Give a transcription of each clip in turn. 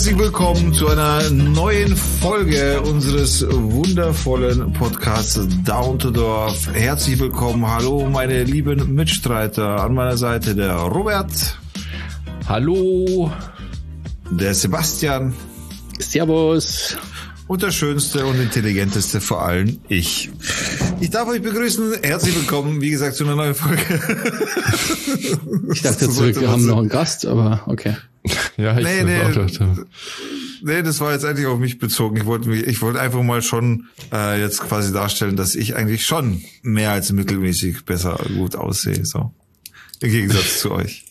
Herzlich willkommen zu einer neuen Folge unseres wundervollen Podcasts Down to Dorf. Herzlich willkommen, hallo meine lieben Mitstreiter. An meiner Seite der Robert. Hallo. Der Sebastian. Servus. Und der schönste und intelligenteste vor allem ich. Ich darf euch begrüßen. Herzlich willkommen, wie gesagt, zu einer neuen Folge. Ich dachte jetzt, wir haben noch einen Gast, aber okay. Ja, Nee, das war jetzt eigentlich auf mich bezogen. Ich wollte einfach mal schon jetzt quasi darstellen, dass ich eigentlich schon mehr als mittelmäßig besser gut aussehe. So. Im Gegensatz zu euch.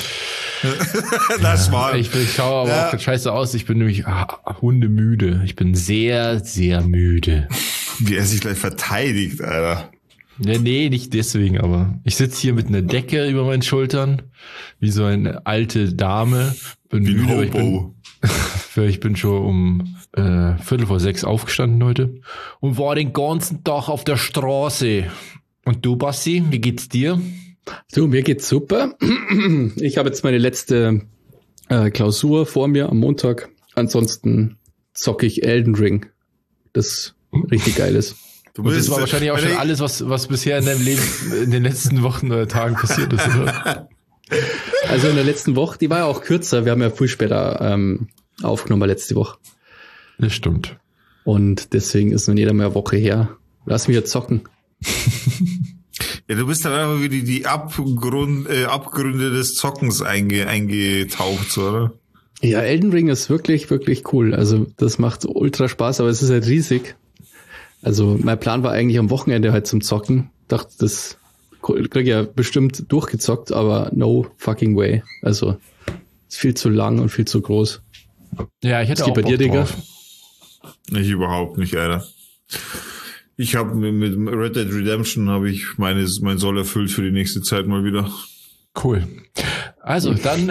Das war. Ich schaue aber auch scheiße aus. Ich bin nämlich hundemüde. Ich bin sehr, sehr müde. Wie er sich gleich verteidigt, Alter. Nee, nicht deswegen, aber ich sitze hier mit einer Decke über meinen Schultern, wie so eine alte Dame. Bin wie müde, ein Hobo. Ich bin schon um 5:45 aufgestanden heute und war den ganzen Tag auf der Straße. Und du, Bassi, wie geht's dir? Du, mir geht's super. Ich habe jetzt meine letzte Klausur vor mir am Montag. Ansonsten zocke ich Elden Ring. Das richtig geil ist. Und das war wahrscheinlich auch schon alles, was bisher in deinem Leben in den letzten Wochen oder Tagen passiert ist, oder? Also in der letzten Woche, die war ja auch kürzer. Wir haben ja viel später aufgenommen letzte Woche. Das stimmt. Und deswegen ist noch nicht einmal eine Woche her. Lass mich jetzt zocken. Ja, du bist dann einfach wie die Abgründe des Zockens eingetaucht, oder? Ja, Elden Ring ist wirklich, wirklich cool. Also das macht ultra Spaß, aber es ist halt riesig. Also mein Plan war eigentlich am Wochenende halt zum Zocken. Dachte, das krieg ich ja bestimmt durchgezockt, aber no fucking way. Also ist viel zu lang und viel zu groß. Ja, ich hätte auch bei dir, Digga? Ich überhaupt nicht, Alter. Ich habe mit Red Dead Redemption habe ich mein Soll erfüllt für die nächste Zeit mal wieder. Cool. Also, dann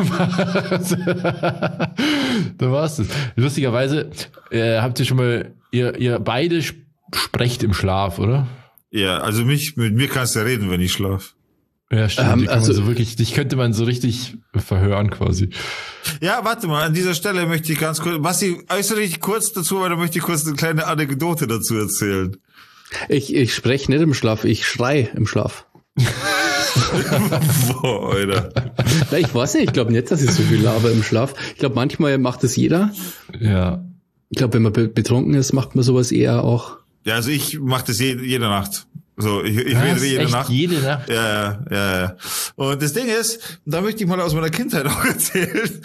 da war's das. Lustigerweise habt ihr schon mal, ihr beide sprecht im Schlaf, oder? Ja, also mit mir kannst du ja reden, wenn ich schlaf. Ja, stimmt. Dich könnte man so richtig verhören quasi. Ja, warte mal, an dieser Stelle möchte ich ganz kurz, Basti, äußere dich kurz dazu, weil da möchte ich kurz eine kleine Anekdote dazu erzählen. Ich spreche nicht im Schlaf, ich schrei im Schlaf. Boah, Alter. Na, ich weiß nicht, ich glaube nicht, dass ich so viel laber im Schlaf. Ich glaube, manchmal macht das jeder. Ja. Ich glaube, wenn man betrunken ist, macht man sowas eher auch. Ja, also ich mache das jede Nacht. So, ich rede jede Nacht. Jede Nacht? Ja. Und das Ding ist, da möchte ich mal aus meiner Kindheit auch erzählen,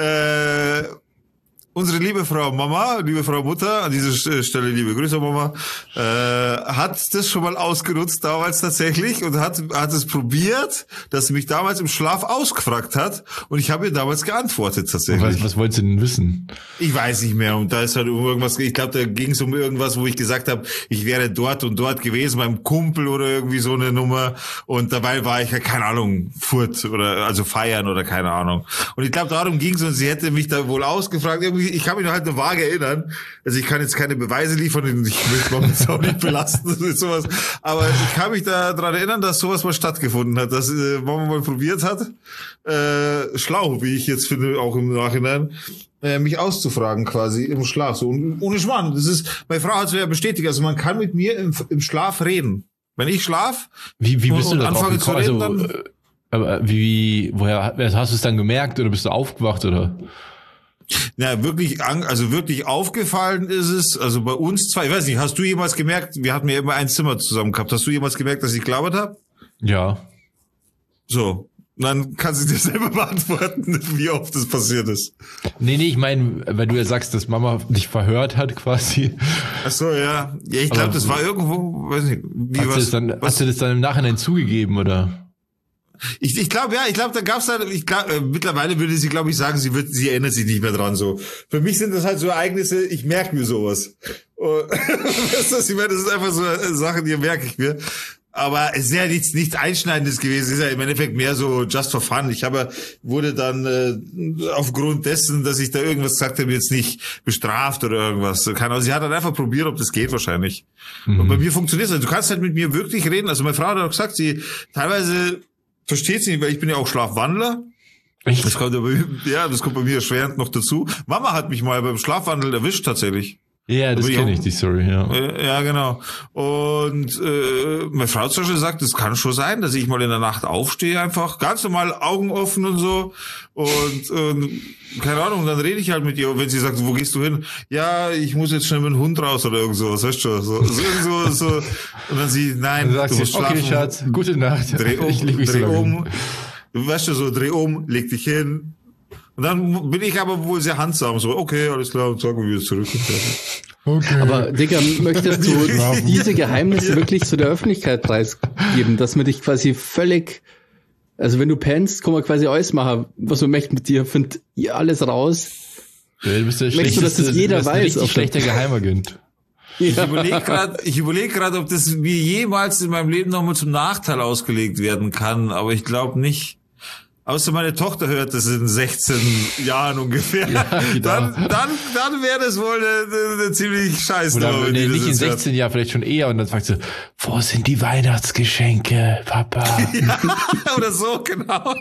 unsere liebe Frau Mutter, an dieser Stelle liebe Grüße Mama, hat das schon mal ausgenutzt damals tatsächlich und hat es probiert, dass sie mich damals im Schlaf ausgefragt hat und ich habe ihr damals geantwortet tatsächlich. Was wolltest du denn wissen? Ich weiß nicht mehr und da ist halt irgendwas, ich glaube, da ging es um irgendwas, wo ich gesagt habe, ich wäre dort und dort gewesen beim Kumpel oder irgendwie so eine Nummer und dabei war ich ja, keine Ahnung, furt oder also feiern oder keine Ahnung. Und ich glaube, darum ging es und sie hätte mich da wohl ausgefragt, irgendwie. Ich kann mich noch halt nur vage erinnern. Also ich kann jetzt keine Beweise liefern, ich möchte man jetzt auch nicht belasten mit sowas. Aber ich kann mich daran erinnern, dass sowas mal stattgefunden hat, dass Mama mal probiert hat, schlau, wie ich jetzt finde, auch im Nachhinein, mich auszufragen quasi im Schlaf. So ohne Schmarrn. Das ist, meine Frau hat es ja bestätigt, also man kann mit mir im Schlaf reden. Wenn ich schlaf wie bist du da anfange zu reden, also, aber woher hast du es dann gemerkt oder bist du aufgewacht oder? Ja, wirklich aufgefallen ist es, also bei uns zwei, ich weiß nicht, hast du jemals gemerkt, wir hatten ja immer ein Zimmer zusammen gehabt, hast du jemals gemerkt, dass ich gelabert habe? Ja. So, dann kannst du dir selber beantworten, wie oft das passiert ist. Nee, ich meine, weil du ja sagst, dass Mama dich verhört hat quasi. Ach so, ja. Ja, ich glaube, das war irgendwo, weiß nicht, hast du das dann im Nachhinein zugegeben, oder? Ich glaube, da gab's halt, mittlerweile würde sie, glaube ich, sagen, sie erinnert sich nicht mehr dran, so. Für mich sind das halt so Ereignisse, ich merke mir sowas. Weißt du, ich meine, das ist einfach so eine Sache, die merke ich mir. Aber es ist ja nichts Einschneidendes gewesen, es ist ja im Endeffekt mehr so just for fun. Wurde dann aufgrund dessen, dass ich da irgendwas gesagt habe, jetzt nicht bestraft oder irgendwas. Sie hat halt einfach probiert, ob das geht wahrscheinlich. Und bei mir funktioniert es. Also du kannst halt mit mir wirklich reden. Also meine Frau hat auch gesagt, sie teilweise versteht sie nicht, weil ich bin ja auch Schlafwandler. Echt? Das kommt bei mir erschwerend noch dazu. Mama hat mich mal beim Schlafwandel erwischt, tatsächlich. Ja, das kenne ich, die Story, ja. Ja, genau. Und meine Frau zum Beispiel sagt, es kann schon sein, dass ich mal in der Nacht aufstehe, einfach ganz normal Augen offen und so. Und keine Ahnung, dann rede ich halt mit ihr. Und wenn sie sagt, wo gehst du hin? Ja, ich muss jetzt schnell mit dem Hund raus oder irgend sowas, weißt du schon. So. Und dann sie, nein, dann du musst schlafen. Okay, Schatz, gute Nacht. Dreh um, ich leg mich dreh so um. Du weißt du, so, dreh um, leg dich hin. Und dann bin ich aber wohl sehr handsam, so, okay, alles klar, und sagen wir wieder zurück. Okay. Aber Digga, möchtest du diese Geheimnisse wirklich zu der Öffentlichkeit preisgeben, dass man dich quasi völlig, also wenn du pennst, kann man quasi alles machen, was man möchte mit dir, findet ihr alles raus. Ja, du bist der Möchtest du, dass das jeder weiß? Richtig schlechter Geheimagent. Ja. Ich überlege gerade, ob das mir jemals in meinem Leben nochmal zum Nachteil ausgelegt werden kann, aber ich glaube nicht. Außer meine Tochter hört das in 16 Jahren ungefähr. Ja, genau. Dann wäre das wohl eine ziemlich scheiß Oder Nummer. nee, nicht in 16 Jahren, vielleicht schon eher. Und dann fragst du, wo sind die Weihnachtsgeschenke, Papa? Ja, oder so, genau.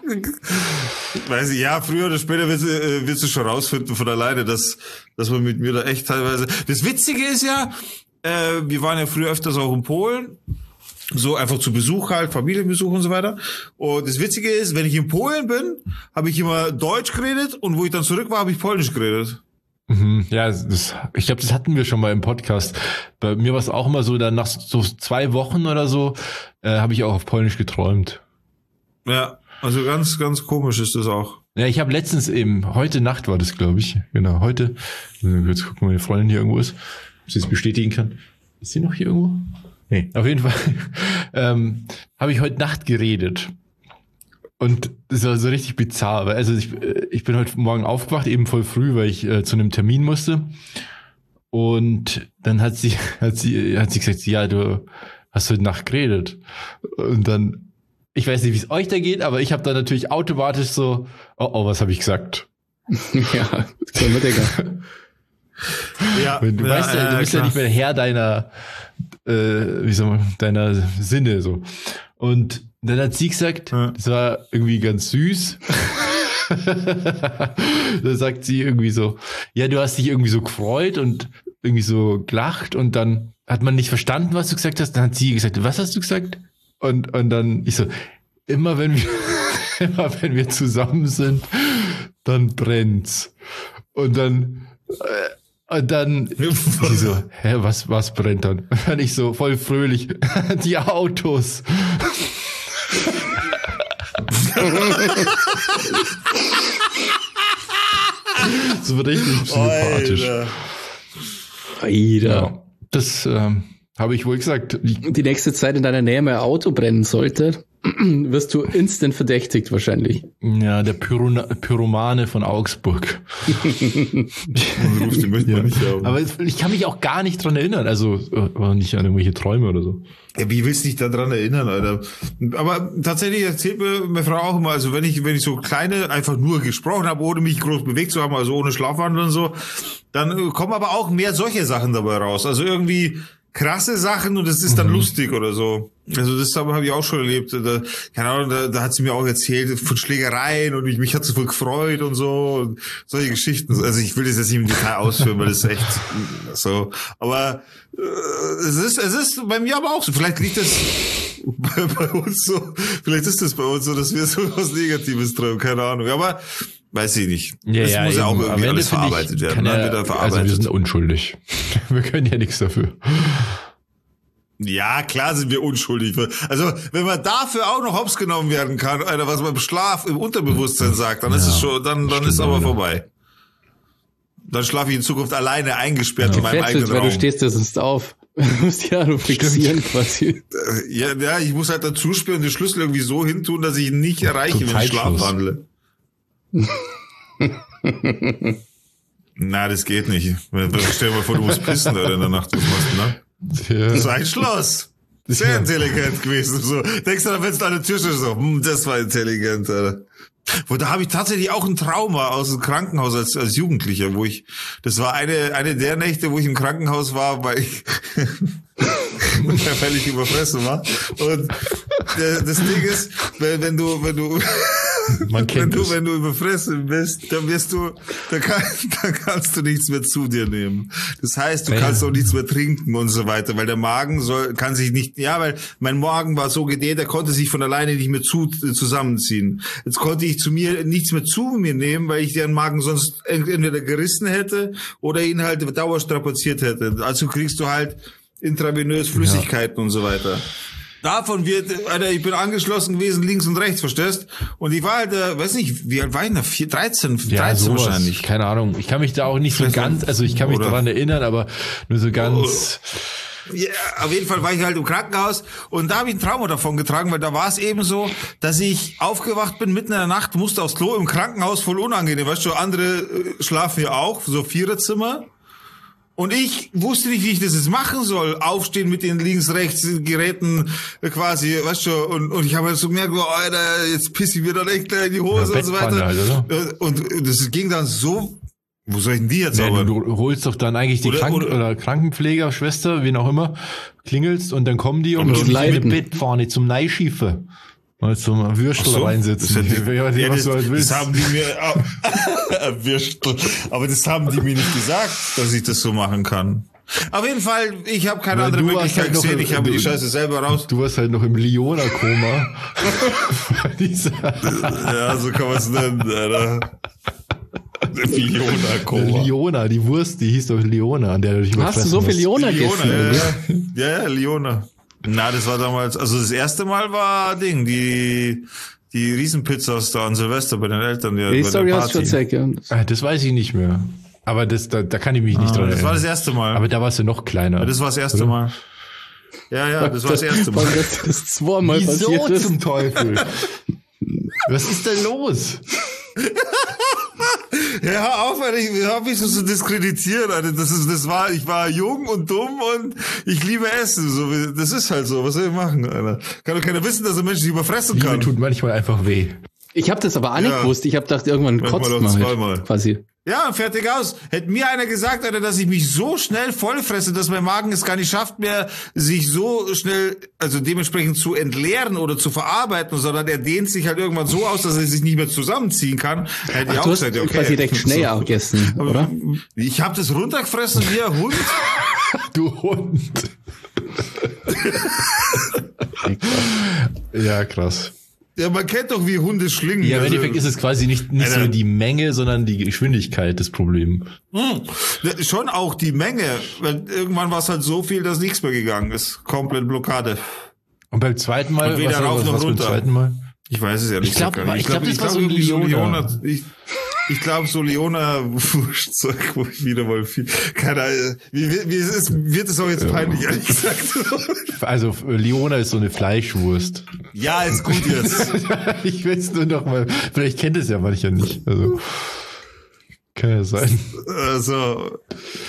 Weiß ich, ja, früher oder später wirst du schon rausfinden von alleine, dass man mit mir da echt teilweise... Das Witzige ist ja, wir waren ja früher öfters auch in Polen, so einfach zu Besuch halt, Familienbesuch und so weiter. Und das Witzige ist, wenn ich in Polen bin, habe ich immer Deutsch geredet und wo ich dann zurück war, habe ich Polnisch geredet. Ja, ich glaube, das hatten wir schon mal im Podcast. Bei mir war es auch immer so, dann nach so 2 Wochen oder so, habe ich auch auf Polnisch geträumt. Ja, also ganz, ganz komisch ist das auch. Ja, ich habe letztens eben, heute Nacht war das, glaube ich. Genau, heute. Jetzt gucken, ob meine Freundin hier irgendwo ist, ob sie es bestätigen kann. Ist sie noch hier irgendwo? Nee, auf jeden Fall habe ich heute Nacht geredet. Und das war so richtig bizarr. Weil also ich bin heute Morgen aufgewacht, eben voll früh, weil ich zu einem Termin musste. Und dann hat sie gesagt, ja, du hast heute Nacht geredet. Und dann, ich weiß nicht, wie es euch da geht, aber ich habe dann natürlich automatisch so, oh, was habe ich gesagt? Ja, das können wir denken. Ja, du weißt ja, du bist ja nicht mehr Herr deiner deiner Sinne so. Und dann hat sie gesagt, das war irgendwie ganz süß. Da sagt sie irgendwie so, ja, du hast dich irgendwie so gefreut und irgendwie so gelacht und dann hat man nicht verstanden, was du gesagt hast. Dann hat sie gesagt, was hast du gesagt? Und dann ich so, immer wenn wir zusammen sind, dann brennt's. Und dann sie so, was brennt dann? Und dann ich so voll fröhlich, die Autos. So richtig sympathisch. Alter. Ja, das habe ich wohl gesagt. Die nächste Zeit in deiner Nähe mal ein Auto brennen sollte, wirst du instant verdächtigt wahrscheinlich. Ja, der Pyromane von Augsburg. Ruft den möchte man nicht haben. Aber ich kann mich auch gar nicht dran erinnern, also nicht an irgendwelche Träume oder so. Ja, wie willst du dich da dran erinnern, Alter? Aber tatsächlich erzählt mir meine Frau auch immer, also wenn ich so kleine einfach nur gesprochen habe, ohne mich groß bewegt zu haben, also ohne Schlafwandel und so, dann kommen aber auch mehr solche Sachen dabei raus. Also irgendwie krasse Sachen und es ist dann lustig oder so. Also das habe ich auch schon erlebt. Keine Ahnung, da hat sie mir auch erzählt von Schlägereien und mich hat sie voll gefreut und so und solche Geschichten. Also ich will das jetzt nicht im Detail ausführen, weil das ist echt so. Aber es ist bei mir aber auch so. Vielleicht liegt das bei uns so. Vielleicht ist das bei uns so, dass wir so was Negatives treiben. Keine Ahnung. Aber weiß ich nicht. Das muss ja auch irgendwie alles verarbeitet werden. Also wir sind unschuldig. Wir können ja nichts dafür. Ja, klar sind wir unschuldig. Also, wenn man dafür auch noch hops genommen werden kann, Alter, was man im Schlaf, im Unterbewusstsein sagt, dann ist es schon, dann ist aber vorbei. Dann schlafe ich in Zukunft alleine eingesperrt in meinem eigenen Raum. Weil du stehst ja sonst auf. Du musst ja nur fixieren quasi. Ja, ich muss halt dazu spielen und den Schlüssel irgendwie so hintun, dass ich ihn nicht erreiche, wenn ich Schlaf wandle. Na, das geht nicht. Stell dir mal vor, du musst pissen oder in der Nacht. Was machst du, ne? Ja. Das war ein Schloss. Sehr intelligent gewesen. So. Denkst du, wenn es an der Tür steht, so, das war intelligent, Alter. Da habe ich tatsächlich auch ein Trauma aus dem Krankenhaus als Jugendlicher, das war eine der Nächte, wo ich im Krankenhaus war, weil ich völlig überfressen war. Und das Ding ist, wenn du Man kennt es. Wenn du überfressen bist, dann kannst du nichts mehr zu dir nehmen. Das heißt, du kannst auch nichts mehr trinken und so weiter, weil der Magen kann sich nicht, weil mein Magen war so gedehnt, der konnte sich von alleine nicht mehr zusammenziehen. Jetzt konnte ich nichts mehr zu mir nehmen, weil ich den Magen sonst entweder gerissen hätte oder ihn halt dauerstrapaziert hätte. Also kriegst du halt intravenös Flüssigkeiten und so weiter. Davon Alter, ich bin angeschlossen gewesen, links und rechts, verstehst? Und ich war halt, weiß nicht, wie alt war ich noch? 13 sowas, wahrscheinlich. Keine Ahnung. Ich kann mich da auch nicht so ganz, also ich kann mich daran erinnern, aber nur so ganz. Ja, auf jeden Fall war ich halt im Krankenhaus und da habe ich ein Trauma davon getragen, weil da war es eben so, dass ich aufgewacht bin mitten in der Nacht, musste aufs Klo im Krankenhaus, voll unangenehm. Weißt du, andere schlafen ja auch, so Viererzimmer. Und ich wusste nicht, wie ich das jetzt machen soll. Aufstehen mit den links-rechts-Geräten quasi, weißt du, und ich habe halt so gemerkt, Alter, jetzt pisse ich mir dann echt in die Hose und so weiter. Halt, oder? Und das ging dann so, wo soll ich denn die jetzt aber? Du holst doch dann eigentlich die Krankenpfleger, Schwester, wen auch immer, klingelst und dann kommen die und mit Bettpfanne zum Neischiefe. Mal zum Würstel reinsitzen. Das haben die mir Würstel. Aber das haben die mir nicht gesagt, dass ich das so machen kann. Auf jeden Fall, ich habe keine andere Möglichkeit halt gesehen. Ich habe die Scheiße selber raus. Du warst halt noch im Leona-Koma. Ja, so kann man es nennen, Alter. Leona-Koma. Leona, die Wurst, die hieß doch Leona, an der du dich überfressen hast. Du so viel Leona gegessen? Ja, Leona. Na, das war damals, also das erste Mal war die Riesenpizza an Silvester bei den Eltern. Die Story hast du erzählt, ja. Das weiß ich nicht mehr. Aber da kann ich mich nicht dran erinnern. Das war das erste Mal. Aber da warst du noch kleiner. Ja, das war das erste Mal. Ja, das war das erste Mal. Das ist zweimal passiert. Wieso zum Teufel? Was ist denn los? Ja, hör auf, hör mich so zu diskreditieren, Alter. Ich war jung und dumm und ich liebe Essen. So, das ist halt so. Was soll ich machen, Alter? Kann doch keiner wissen, dass ein Mensch sich überfressen kann. Liebe tut manchmal einfach weh. Ich habe das aber auch nicht gewusst. Ich habe gedacht, irgendwann kotzt man halt quasi. Ja, fertig aus. Hätte mir einer gesagt, Alter, dass ich mich so schnell vollfresse, dass mein Magen es gar nicht schafft mehr, sich so schnell, also dementsprechend zu entleeren oder zu verarbeiten, sondern er dehnt sich halt irgendwann so aus, dass er sich nicht mehr zusammenziehen kann. Hätte ich auch gesagt, okay. Quasi recht schnell auch gegessen, oder? Ich habe das runtergefressen wie ein Hund. Du Hund. Ja, krass. Ja, man kennt doch, wie Hunde schlingen. Ja, im Endeffekt ist es quasi nicht so die Menge, sondern die Geschwindigkeit des Problems. Schon auch die Menge, weil irgendwann war es halt so viel, dass nichts mehr gegangen ist. Komplett Blockade. Und beim zweiten Mal? Und weder rauf noch runter. Beim zweiten Mal? Ich weiß es ja nicht. Ich glaube, das war so ein Leona. Ich glaube, so Leona-Wurstzeug, wo ich wieder mal viel, keine Ahnung, wird es auch jetzt peinlich, ehrlich gesagt. Also, Leona ist so eine Fleischwurst. Ja, ist gut jetzt. Ich will es nur noch mal, vielleicht kennt es ja mancher nicht, also. Kann ja sein. Also,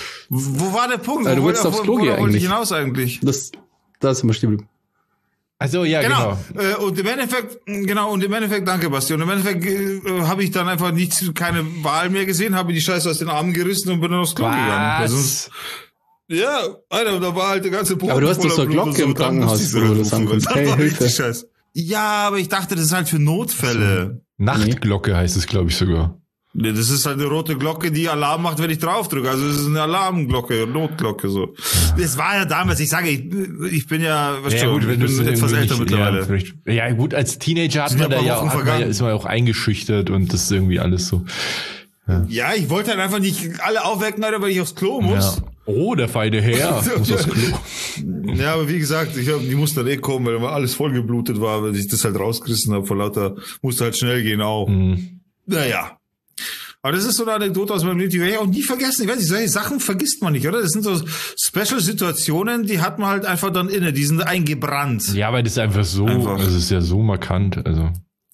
wo war der Punkt? Du willst aufs Klo gehen eigentlich. Wollte ich hinaus eigentlich? Da ist immer stehen geblieben. Also ja, genau. Und im Endeffekt, danke Basti. Und im Endeffekt habe ich dann einfach keine Wahl mehr gesehen, habe die Scheiße aus den Armen gerissen und bin dann aufs Klo gegangen. Sonst, ja, Alter, da war halt der ganze Boden. Aber du hast doch so eine Glocke im Krankenhaus, wo du das ankommst. Hey, Hilfe. Ja, aber ich dachte, das ist halt für Notfälle. Nachtglocke heißt es, glaube ich, sogar. Nee, das ist halt eine rote Glocke, die Alarm macht, wenn ich draufdrücke. Also es ist eine Alarmglocke, Notglocke so. Das war ja damals, ich sage, ich bin ja, ich bin etwas älter mittlerweile. Ja, gut, als Teenager ist man ja auch eingeschüchtert und das ist irgendwie alles so. Ja, ich wollte halt einfach nicht alle aufwecken, weil ich aufs Klo muss. Ja. Oh, der feine Herr muss aufs Klo. Ja, aber wie gesagt, die mussten dann kommen, weil alles vollgeblutet war, weil ich das halt rausgerissen habe vor lauter, musste halt schnell gehen auch. Naja. Aber das ist so eine Anekdote aus meinem Leben, die werde ich auch nie vergessen. Ich weiß nicht, solche Sachen vergisst man nicht, oder? Das sind so Special-Situationen, die hat man halt einfach dann inne, die sind eingebrannt. Ja, weil das ist einfach so, es ist ja so markant, also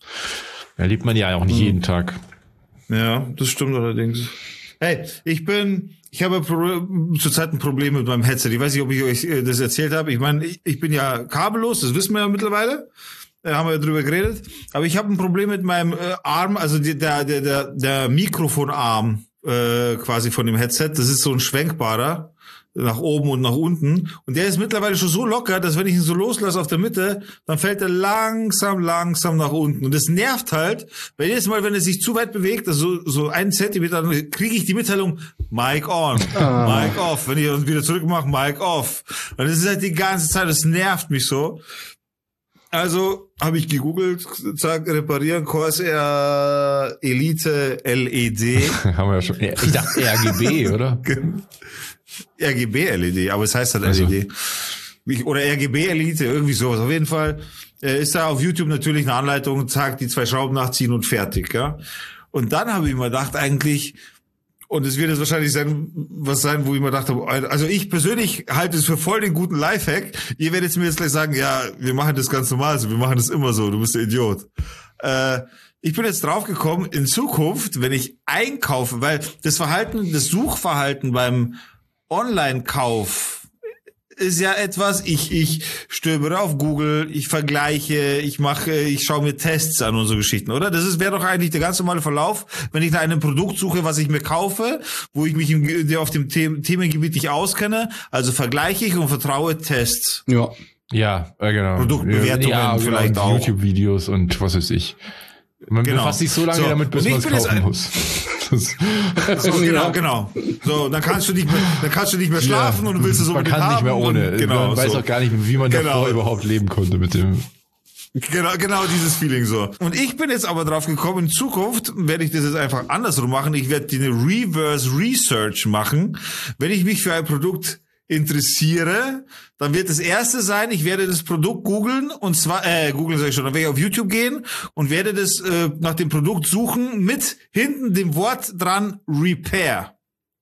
erlebt man ja auch nicht jeden Tag. Ja, das stimmt allerdings. Hey, ich habe zurzeit ein Problem mit meinem Headset. Ich weiß nicht, ob ich euch das erzählt habe. Ich meine, ich bin ja kabellos, das wissen wir ja mittlerweile. Haben wir ja drüber geredet. Aber ich habe ein Problem mit meinem Arm, also der Mikrofonarm quasi von dem Headset. Das ist so ein schwenkbarer. nach oben und nach unten. Und der ist mittlerweile schon so locker, dass wenn ich ihn so loslasse auf der Mitte, dann fällt er langsam nach unten. Und das nervt halt, weil jedes Mal, wenn er sich zu weit bewegt, also so 1 Zentimeter, dann kriege ich die Mitteilung, Mic on, Mic off. Wenn ich uns wieder zurück mache, Mic off. Und das ist halt die ganze Zeit, das nervt mich so. Also habe ich gegoogelt, zack, reparieren, Corsair Elite LED. Haben wir ja schon. Ich dachte RGB, oder? RGB LED, aber es heißt halt LED. Oder RGB Elite, irgendwie sowas. Auf jeden Fall ist da auf YouTube natürlich eine Anleitung, zack, die 2 Schrauben nachziehen und fertig, ja. Und dann habe ich mir gedacht, eigentlich, und es wird jetzt wahrscheinlich was sein, wo ich mir gedacht habe, also ich persönlich halte es für voll den guten Lifehack. Ihr werdet mir jetzt gleich sagen, ja, wir machen das ganz normal so, wir machen das immer so, du bist ein Idiot. Ich bin jetzt draufgekommen, in Zukunft, wenn ich einkaufe, weil das Suchverhalten beim Online-Kauf ist ja etwas, ich stöbere auf Google, ich vergleiche, ich schaue mir Tests an und so Geschichten, oder? Das wäre doch eigentlich der ganz normale Verlauf, wenn ich nach einem Produkt suche, was ich mir kaufe, wo ich mich auf dem Themengebiet nicht auskenne, also vergleiche ich und vertraue Tests. Ja. Ja, genau. Produktbewertungen vielleicht auch. YouTube-Videos und was weiß ich. Man befasst sich so lange damit, bis man es kaufen muss. Genau. So, dann kannst du nicht mehr schlafen und du willst es unbedingt haben. Man kann nicht mehr ohne. Man weiß auch gar nicht, wie man davor überhaupt leben konnte mit dem. Genau dieses Feeling so. Und ich bin jetzt aber drauf gekommen, in Zukunft werde ich das jetzt einfach andersrum machen. Ich werde eine Reverse Research machen, wenn ich mich für ein Produkt interessiere, dann wird das erste sein, ich werde das Produkt googeln und zwar, googeln sage ich schon, dann werde ich auf YouTube gehen und werde das nach dem Produkt suchen mit hinten dem Wort dran Repair.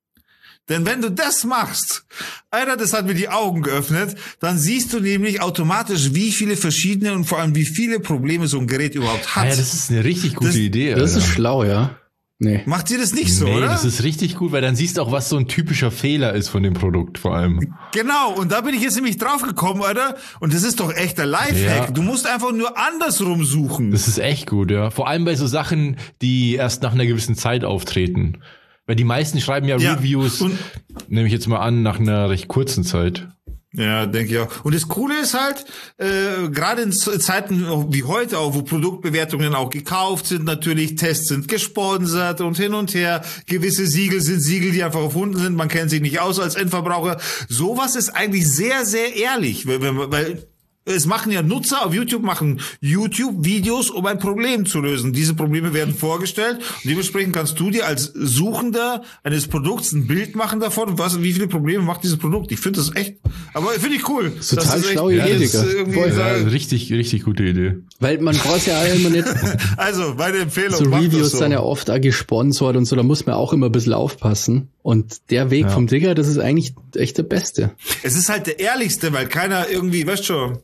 Denn wenn du das machst, Alter, das hat mir die Augen geöffnet, dann siehst du nämlich automatisch, wie viele verschiedene und vor allem wie viele Probleme so ein Gerät überhaupt hat. Ja, das ist eine richtig gute Idee. Das ist schlau, ja. Nee. Macht ihr das nicht so, oder? Das ist richtig gut, weil dann siehst du auch, was so ein typischer Fehler ist von dem Produkt vor allem. Genau, und da bin ich jetzt nämlich drauf gekommen, Alter. Und das ist doch echt der Lifehack. Ja. Du musst einfach nur andersrum suchen. Das ist echt gut, ja. Vor allem bei so Sachen, die erst nach einer gewissen Zeit auftreten. Weil die meisten schreiben ja Reviews, nehme ich jetzt mal an, nach einer recht kurzen Zeit. Ja, denke ich auch. Und das Coole ist halt, gerade in Zeiten wie heute auch, wo Produktbewertungen auch gekauft sind, natürlich Tests sind gesponsert und hin und her. Gewisse Siegel sind Siegel, die einfach erfunden sind. Man kennt sich nicht aus als Endverbraucher. Sowas ist eigentlich sehr, sehr ehrlich, weil es machen ja Nutzer auf YouTube, machen YouTube-Videos, um ein Problem zu lösen. Diese Probleme werden vorgestellt und dementsprechend kannst du dir als Suchender eines Produkts ein Bild machen davon und wie viele Probleme macht dieses Produkt. Ich finde das echt, aber finde ich cool. Das ist total schlaue Idee, Digga. Richtig, richtig gute Idee. Weil man braucht ja immer nicht. Also, meine Empfehlung. So Reviews sind ja oft auch gesponsert und so, da muss man auch immer ein bisschen aufpassen. Und der Weg vom Digger, das ist eigentlich echt der beste. Es ist halt der ehrlichste, weil keiner irgendwie, weißt schon.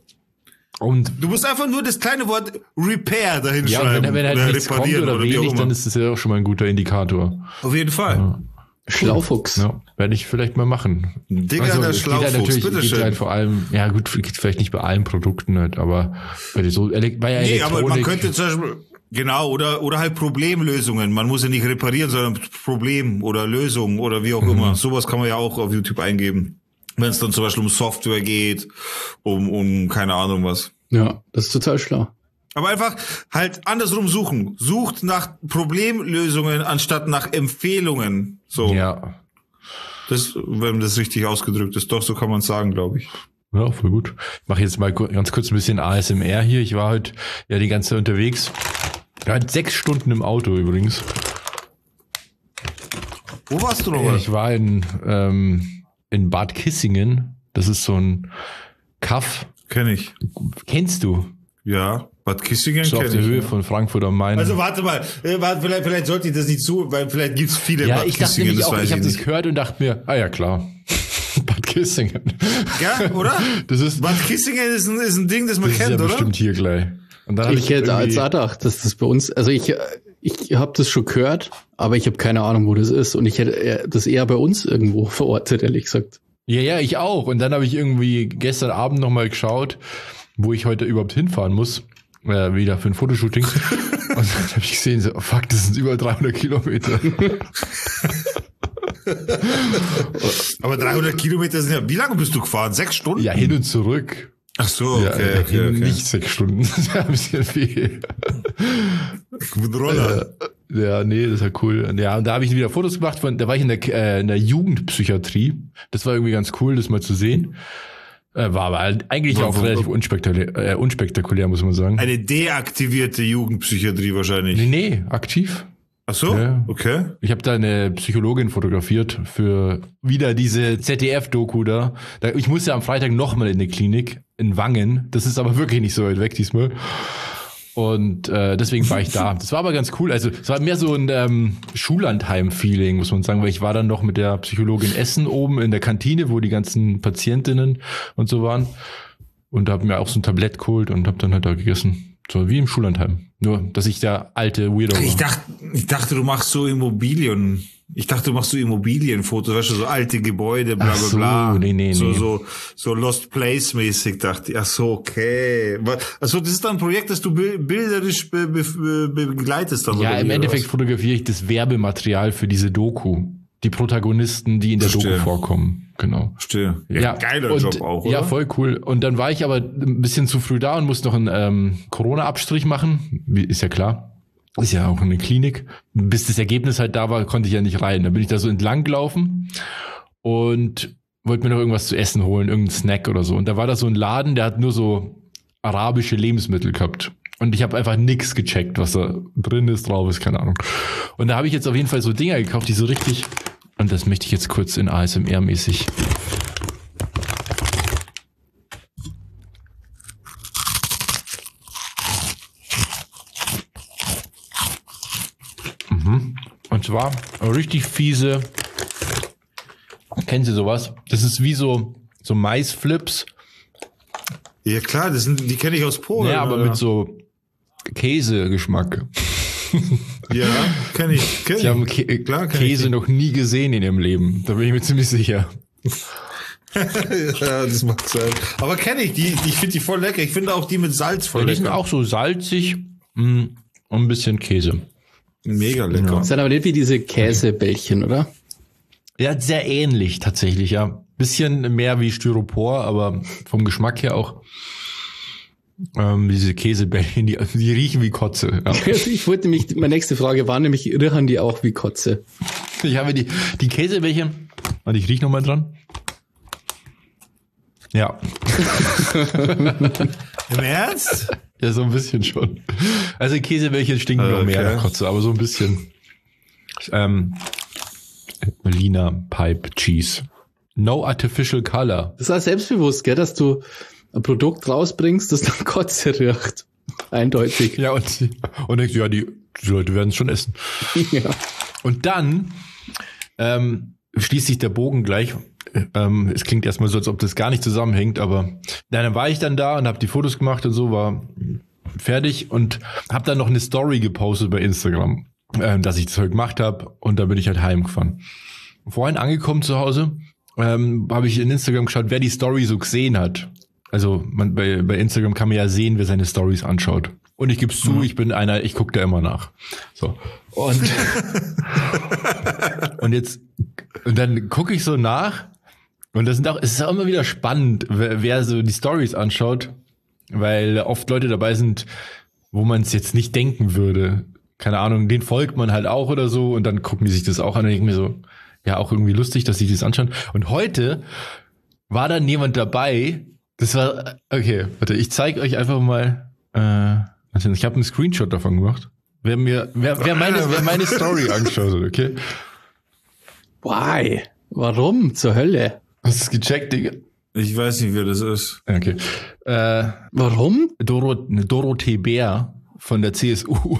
Und du musst einfach nur das kleine Wort Repair dahin schreiben. Ja, wenn halt nichts kommt oder wenig, dann ist das ja auch schon mal ein guter Indikator. Auf jeden Fall. Ja. Schlaufuchs. Ja, werde ich vielleicht mal machen. Digga, der Schlaufuchs, bitteschön. Halt vor allem, ja gut, geht vielleicht nicht bei allen Produkten halt, aber bei so Elektronik. Aber man könnte zum Beispiel, genau, oder halt Problemlösungen. Man muss ja nicht reparieren, sondern Problem oder Lösung oder wie auch immer. Sowas kann man ja auch auf YouTube eingeben. Wenn es dann zum Beispiel um Software geht, um keine Ahnung was. Ja, das ist total schlau. Aber einfach halt andersrum suchen. Sucht nach Problemlösungen anstatt nach Empfehlungen. So. Ja. Das, wenn das richtig ausgedrückt ist. Doch, so kann man es sagen, glaube ich. Ja, voll gut. Ich mache jetzt mal ganz kurz ein bisschen ASMR hier. Ich war heute ja die ganze Zeit unterwegs. Ja, 6 Stunden im Auto übrigens. Wo warst du noch? Ich war in Bad Kissingen. Das ist so ein Kaff. Kenn ich. Kennst du? Ja, Bad Kissingen so kenn auf der Höhe von Frankfurt am Main. Also warte mal, vielleicht sollte ich das nicht weil vielleicht gibt's viele Bad Kissingen. Ja, ich habe das gehört und dachte mir, ja klar. Bad Kissingen. Ja, oder? Bad Kissingen ist ein Ding, das man kennt, ja oder? Bestimmt hier gleich. Und dann ich hätte als gedacht, dass das bei uns, also ich habe das schon gehört, aber ich habe keine Ahnung, wo das ist und ich hätte das eher bei uns irgendwo verortet, ehrlich gesagt. Ja, ich auch. Und dann habe ich irgendwie gestern Abend nochmal geschaut, wo ich heute überhaupt hinfahren muss, wieder für ein Fotoshooting. Und dann habe ich gesehen, so, fuck, das sind über 300 Kilometer. Aber 300 Kilometer sind ja, wie lange bist du gefahren? 6 Stunden? Ja, hin und zurück. Ach so, okay, ja, okay. Nicht 6 Stunden, das ist ja ein bisschen viel. Mit Roller. Ja, nee, das war cool. Ja, und da habe ich wieder Fotos gemacht da war ich in der Jugendpsychiatrie. Das war irgendwie ganz cool, das mal zu sehen. War aber eigentlich auch relativ unspektakulär, muss man sagen. Eine deaktivierte Jugendpsychiatrie wahrscheinlich. Nee, aktiv. Ach so, Ja. okay. Ich habe da eine Psychologin fotografiert für wieder diese ZDF-Doku da. Ich musste am Freitag nochmal in eine Klinik in Wangen. Das ist aber wirklich nicht so weit weg diesmal. Und deswegen war ich da. Das war aber ganz cool. Also es war mehr so ein Schullandheim-Feeling, muss man sagen, weil ich war dann noch mit der Psychologin Essen oben in der Kantine, wo die ganzen Patientinnen und so waren. Und habe mir auch so ein Tablett geholt und habe dann halt da gegessen. So wie im Schullandheim. Nur, dass ich der alte Weirdo war. Ich dachte, du machst so Immobilien. Ich dachte, du machst so Immobilienfotos, weißt du, so alte Gebäude, bla, bla, bla. Nee. So Lost Place-mäßig, dachte ich. Ach so, okay. Also, das ist dann ein Projekt, das du bilderisch begleitest dann, Ja, oder im wie, Endeffekt oder was? fotografiere ich das Werbematerial für diese Doku. Die Protagonisten, die in der Verstehe. Doku vorkommen. Genau. Verstehe. Ja, geiler und, Job auch, oder? Ja, voll cool. Und dann war ich aber ein bisschen zu früh da und musste noch einen Corona-Abstrich machen. Ist ja klar. Ist ja auch eine Klinik. Bis das Ergebnis halt da war, konnte ich ja nicht rein. Dann bin ich da so entlang gelaufen und wollte mir noch irgendwas zu essen holen, irgendeinen Snack oder so. Und da war da so ein Laden, der hat nur so arabische Lebensmittel gehabt. Und ich habe einfach nix gecheckt, was da drin ist, drauf ist, keine Ahnung. Und da habe ich jetzt auf jeden Fall so Dinger gekauft, die so richtig... Und das möchte ich jetzt kurz in ASMR-mäßig... Und zwar richtig fiese... Kennen Sie sowas? Das ist wie so Maisflips. Ja, klar, die kenne ich aus Polen. Ja, aber oder? mit so Käsegeschmack. Ja, kenne ich. Sie haben Klar, kenn Käse ich. noch nie gesehen in ihrem Leben. Da bin ich mir ziemlich sicher. Ja, das mag sein. Aber kenne ich, ich finde die voll lecker. Ich finde auch die mit Salz voll Die sind lecker. auch so salzig und ein bisschen Käse. Mega lecker. Das sind aber nicht wie diese Käsebällchen, oder? Ja, sehr ähnlich tatsächlich, ja. Bisschen mehr wie Styropor, aber vom Geschmack her auch diese Käsebällchen, die riechen wie Kotze. Ja. Ich wollte nämlich, meine nächste Frage war nämlich, riechen die auch wie Kotze? Ich habe die Käsebällchen, und ich rieche nochmal dran. Ja. Im Ernst? Ja, so ein bisschen schon. Also Käsebällchen stinken noch mehr nach Kotze, aber so ein bisschen. Berliner Pipe Cheese. No artificial color. Das war selbstbewusst, gell, dass du ein Produkt rausbringst, das dann Kotze riecht. Eindeutig. Ja, und denkst, ja, die Leute werden es schon essen. Ja. Und dann schließt sich der Bogen gleich. Es klingt erstmal so, als ob das gar nicht zusammenhängt, aber dann war ich dann da und habe die Fotos gemacht und so, war fertig und habe dann noch eine Story gepostet bei Instagram, dass ich das heute gemacht habe und dann bin ich halt heimgefahren. Vorhin angekommen zu Hause, habe ich in Instagram geschaut, wer die Story so gesehen hat. Also bei Instagram kann man ja sehen, wer seine Stories anschaut. Und ich gebe es zu, ich bin einer, ich gucke da immer nach. So. Und und dann gucke ich so nach und es ist auch immer wieder spannend, wer so die Stories anschaut, weil oft Leute dabei sind, wo man es jetzt nicht denken würde. Keine Ahnung, den folgt man halt auch oder so und dann gucken die sich das auch an und denken mir so, ja, auch irgendwie lustig, dass sie das anschauen. Und heute war dann jemand dabei, das war, okay, warte, ich zeige euch einfach mal, ich habe einen Screenshot davon gemacht. Wer meine Story angeschaut hat, okay? Why? Warum zur Hölle? Hast du es gecheckt, Digga? Ich weiß nicht, wer das ist. Okay. Warum? Dorothee Bär von der CSU.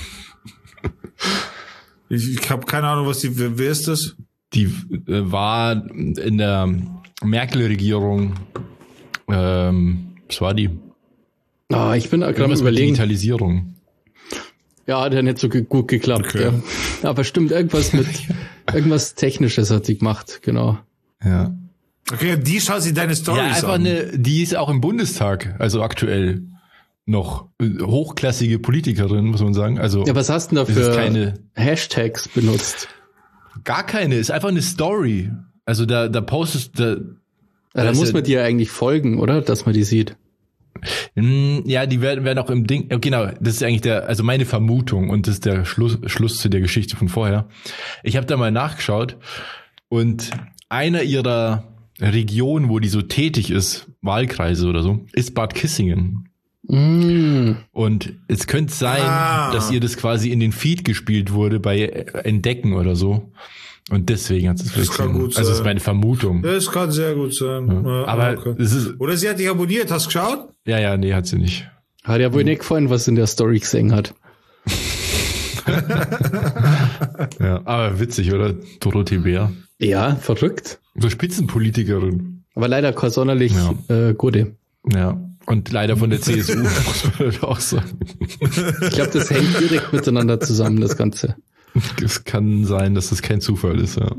Ich habe keine Ahnung, wer ist das? Die war in der Merkel-Regierung, was war die? Ah, ich bin gerade Mit überlegen. Digitalisierung. Ja, hat ja nicht so gut geklappt. Okay. Ja. Aber stimmt, irgendwas Technisches hat sie gemacht, genau. Ja. Okay, die schaut sich deine Storys Ja, einfach an. die ist auch im Bundestag, also aktuell noch hochklassige Politikerin, muss man sagen. Also Ja, was hast du denn da das ist für keine Hashtags benutzt? Gar keine, ist einfach eine Story. Also da postest du. Da muss man dir eigentlich folgen, oder? Dass man die sieht. Ja, die werden auch im Ding, genau, das ist eigentlich also meine Vermutung und das ist der Schluss zu der Geschichte von vorher. Ich habe da mal nachgeschaut und einer ihrer Regionen, wo die so tätig ist, Wahlkreise oder so, ist Bad Kissingen. Und es könnte sein, dass ihr das quasi in den Feed gespielt wurde bei Entdecken oder so. Und deswegen hat es vielleicht kann gut sein. Also das ist meine Vermutung. Das kann sehr gut sein. Ja. Aber es ist, oder sie hat dich abonniert, hast du geschaut? Ja, nee, hat sie nicht. Hat ja wohl nicht gefallen, was in der Story gesehen hat. Ja, aber witzig, oder? Dorothee Bär. Ja, verrückt. So Spitzenpolitikerin. Aber leider keine sonderlich gute. Ja, und leider von der CSU, muss man halt auch sagen. Ich glaube, das hängt direkt miteinander zusammen, das Ganze. Es kann sein, dass das kein Zufall ist, ja.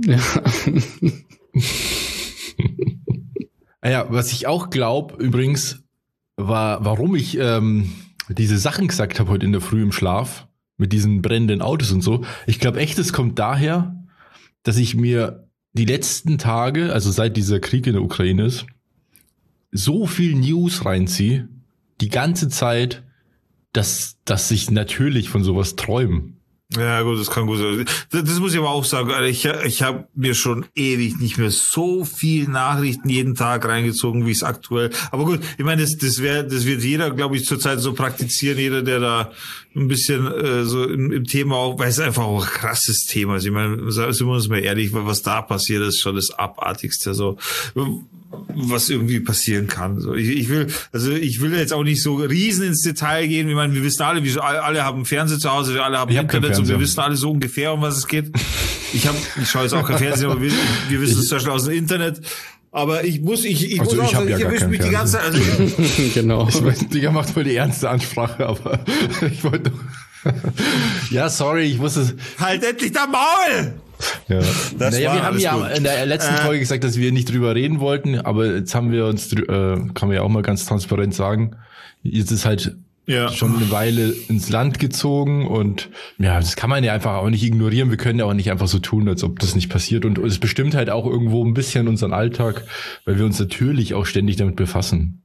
Ja, was ich auch glaube, übrigens, war, warum ich diese Sachen gesagt habe heute in der Früh im Schlaf, mit diesen brennenden Autos und so. Ich glaube echt, es kommt daher, dass ich mir die letzten Tage, also seit dieser Krieg in der Ukraine ist, so viel News reinziehe, die ganze Zeit, dass ich natürlich von sowas träume. Ja gut, das kann gut sein. Das muss ich aber auch sagen, ich habe mir schon ewig nicht mehr so viel Nachrichten jeden Tag reingezogen, wie es aktuell. Aber gut, ich meine, das wird jeder, glaube ich, zurzeit so praktizieren, jeder, der da ein bisschen so im Thema auch, weil es einfach auch ein krasses Thema ist. Ich meine, sind wir uns mal ehrlich, was da passiert, ist schon das Abartigste, so was irgendwie passieren kann. So, ich will jetzt auch nicht so riesen ins Detail gehen. Ich meine, wir wissen alle haben Fernseher zu Hause, wir alle haben Internet und wir wissen alle so ungefähr, um was es geht. Ich schaue jetzt auch kein Fernsehen, aber wir wissen es zum Beispiel aus dem Internet. Aber ich muss auch sagen, ich erwische mich die ganze Zeit. Also, genau. Ich weiß, Digga macht voll die ernste Ansprache, aber ich wollte ja, sorry, ich muss es. Halt endlich der Maul! Ja. Wir haben ja in der letzten Folge gesagt, dass wir nicht drüber reden wollten, aber jetzt haben wir uns, kann man ja auch mal ganz transparent sagen, jetzt ist halt schon eine Weile ins Land gezogen und ja, das kann man ja einfach auch nicht ignorieren. Wir können ja auch nicht einfach so tun, als ob das nicht passiert und es bestimmt halt auch irgendwo ein bisschen unseren Alltag, weil wir uns natürlich auch ständig damit befassen.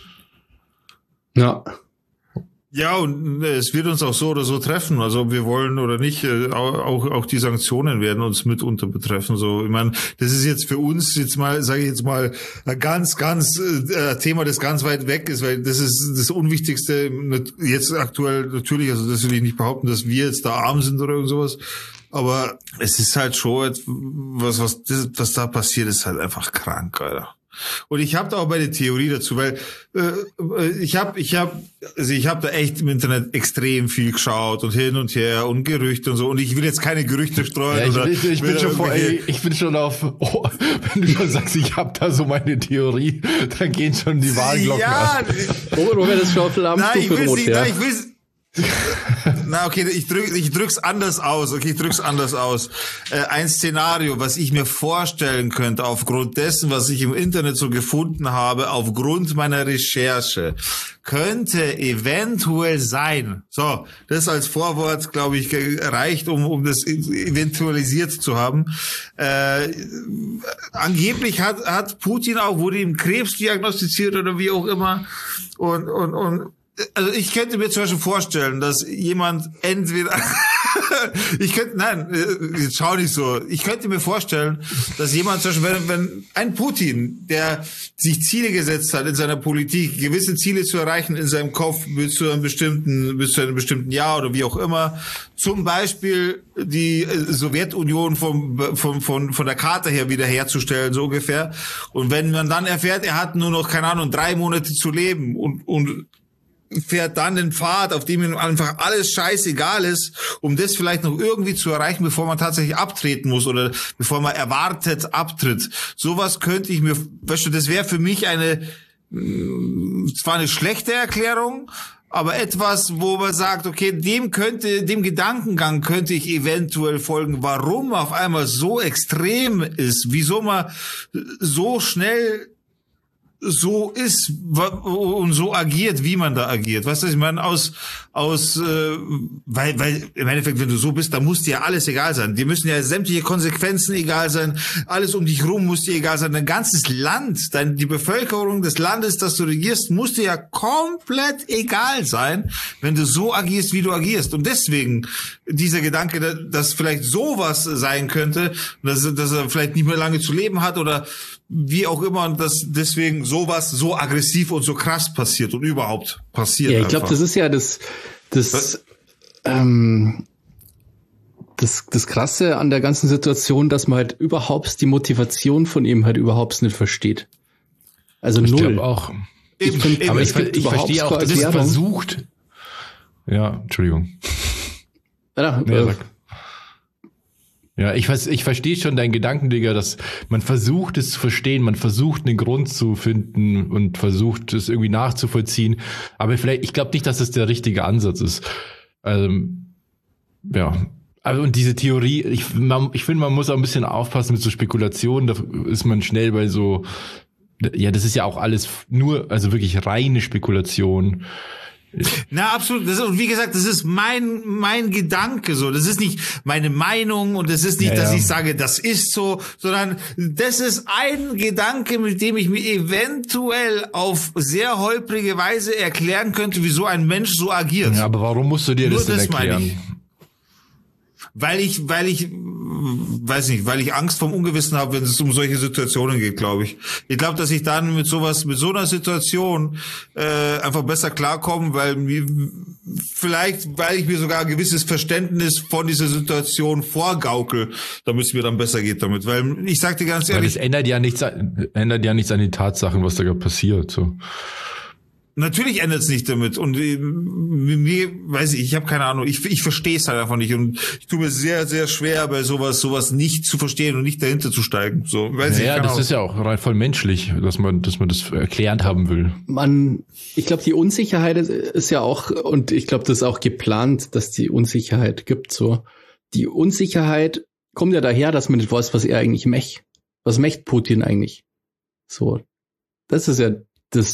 Ja. Ja, und es wird uns auch so oder so treffen, also ob wir wollen oder nicht, auch die Sanktionen werden uns mitunter betreffen. So, ich meine, das ist jetzt für uns jetzt mal, sage ich jetzt mal, ein ganz Thema, das ganz weit weg ist, weil das ist das Unwichtigste jetzt aktuell natürlich, also das will ich nicht behaupten, dass wir jetzt da arm sind oder irgend sowas. Aber es ist halt schon was da passiert, ist halt einfach krank, Alter. Und ich habe da auch meine Theorie dazu, weil ich habe da echt im Internet extrem viel geschaut und hin und her und Gerüchte und so und ich will jetzt keine Gerüchte streuen. Ja, ich bin schon auf, wenn du schon sagst, ich habe da so meine Theorie, dann gehen schon die Wahlglocken an. Robert ist schon auf der Alarmstufe rot, ja. Na, okay, ich drück's anders aus. Okay, ich drück's anders aus. Ein Szenario, was ich mir vorstellen könnte, aufgrund dessen, was ich im Internet so gefunden habe, aufgrund meiner Recherche, könnte eventuell sein. So, das als Vorwort, glaube ich, reicht, um das eventualisiert zu haben. Angeblich hat Putin wurde ihm Krebs diagnostiziert oder wie auch immer. Und also ich könnte mir zum Beispiel vorstellen, dass jemand entweder jetzt schau nicht so. Ich könnte mir vorstellen, dass jemand zum Beispiel, wenn ein Putin, der sich Ziele gesetzt hat in seiner Politik, gewisse Ziele zu erreichen in seinem Kopf bis zu einem bestimmten Jahr oder wie auch immer, zum Beispiel die Sowjetunion von der Karte her wiederherzustellen, so ungefähr. Und wenn man dann erfährt, er hat nur noch, keine Ahnung, 3 Monate zu leben und fährt dann den Pfad, auf dem ihm einfach alles scheißegal ist, um das vielleicht noch irgendwie zu erreichen, bevor man tatsächlich abtreten muss oder bevor man erwartet abtritt. Sowas könnte ich mir, weißt du, das wäre für mich zwar eine schlechte Erklärung, aber etwas, wo man sagt, okay, dem Gedankengang könnte ich eventuell folgen, warum auf einmal so extrem ist, wieso man so schnell so ist und so agiert, wie man da agiert. Weißt du, ich meine, weil im Endeffekt, wenn du so bist, dann muss dir ja alles egal sein. Dir müssen ja sämtliche Konsequenzen egal sein. Alles um dich rum muss dir egal sein. Dein ganzes Land, die Bevölkerung des Landes, das du regierst, muss dir ja komplett egal sein, wenn du so agierst, wie du agierst. Und deswegen dieser Gedanke, dass vielleicht sowas sein könnte, dass er vielleicht nicht mehr lange zu leben hat oder wie auch immer, und dass deswegen sowas so aggressiv und so krass passiert und überhaupt passiert. Ja, ich glaube, das ist ja das Krasse an der ganzen Situation, dass man halt überhaupt die Motivation von ihm halt überhaupt nicht versteht. Also ich null. glaube auch. Ich verstehe auch, dass es versucht. Ja, Entschuldigung. Ja, ich verstehe schon deinen Gedanken, Digga, dass man versucht es zu verstehen, man versucht einen Grund zu finden und versucht es irgendwie nachzuvollziehen. Aber ich glaube nicht, dass das der richtige Ansatz ist. Ja. Also, und diese Theorie, ich finde, man muss auch ein bisschen aufpassen mit so Spekulationen, da ist man schnell bei so, ja, das ist ja auch alles nur, also wirklich reine Spekulation. Na, absolut. Und wie gesagt, das ist mein Gedanke so. Das ist nicht meine Meinung und das ist nicht, dass ich sage, das ist so, sondern das ist ein Gedanke, mit dem ich mir eventuell auf sehr holprige Weise erklären könnte, wieso ein Mensch so agiert. Ja, aber warum musst du dir das denn erklären? Weil ich weiß nicht, weil ich Angst vom Ungewissen habe, wenn es um solche Situationen geht, glaube ich. Ich glaube, dass ich dann mit so einer Situation einfach besser klarkomme, weil ich mir sogar ein gewisses Verständnis von dieser Situation vorgaukel, damit es mir dann besser geht damit. Weil ich sag dir ganz ehrlich, weil das ändert ja nichts an den Tatsachen, was da gerade passiert. So. Natürlich ändert es nicht damit und mir, weiß ich habe keine Ahnung, ich verstehe es halt einfach nicht und ich tue mir sehr, sehr schwer, bei sowas nicht zu verstehen und nicht dahinter zu steigen. So, weiß ich. Ja, das ist ja auch rein voll menschlich, dass man das erklärt haben will. Ich glaube, die Unsicherheit ist ja auch, und ich glaube, das ist auch geplant, dass die Unsicherheit gibt. So, die Unsicherheit kommt ja daher, dass man nicht weiß, was er eigentlich möchte. Was möchte Putin eigentlich? So, das ist ja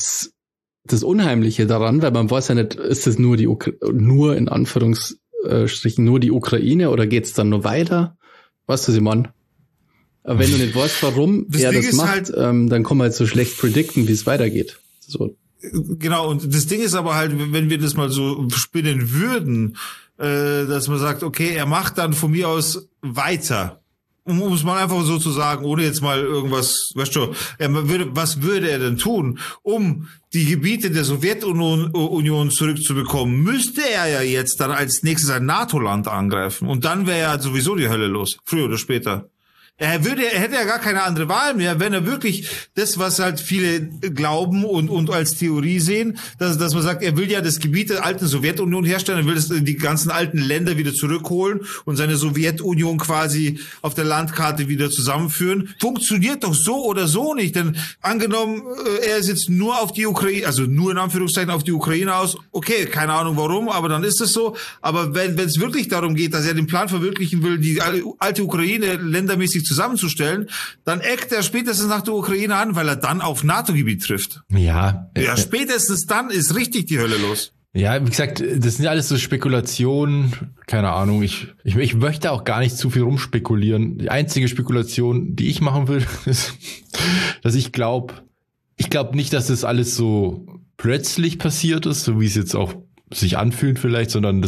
das Unheimliche daran, weil man weiß ja nicht, ist es nur in Anführungsstrichen nur die Ukraine oder geht's dann nur weiter? Weißt du, Simon? Aber wenn du nicht weißt, warum er das macht, halt, dann kann man halt so schlecht predikten, wie es weitergeht. So. Genau, und das Ding ist aber halt, wenn wir das mal so spinnen würden, dass man sagt, okay, er macht dann von mir aus weiter. Um es mal einfach so zu sagen, ohne jetzt mal irgendwas, weißt du, was würde er denn tun, um die Gebiete der Sowjetunion zurückzubekommen? Müsste er ja jetzt dann als nächstes ein NATO-Land angreifen. Und dann wäre ja sowieso die Hölle los, früher oder später. Er hätte ja gar keine andere Wahl mehr, wenn er wirklich das, was halt viele glauben und als Theorie sehen, dass man sagt, er will ja das Gebiet der alten Sowjetunion herstellen, er will die ganzen alten Länder wieder zurückholen und seine Sowjetunion quasi auf der Landkarte wieder zusammenführen. Funktioniert doch so oder so nicht, denn angenommen, er ist jetzt nur auf die Ukraine, also nur in Anführungszeichen auf die Ukraine aus, okay, keine Ahnung warum, aber dann ist es so. Aber wenn es wirklich darum geht, dass er den Plan verwirklichen will, die alte Ukraine ländermäßig zusammenzustellen, dann eckt er spätestens nach der Ukraine an, weil er dann auf NATO-Gebiet trifft. Ja. Ja, spätestens dann ist richtig die Hölle los. Ja, wie gesagt, das sind ja alles so Spekulationen, keine Ahnung, ich möchte auch gar nicht zu viel rumspekulieren. Die einzige Spekulation, die ich machen will, ist, dass ich glaube nicht, dass das alles so plötzlich passiert ist, so wie es jetzt auch sich anfühlt vielleicht, sondern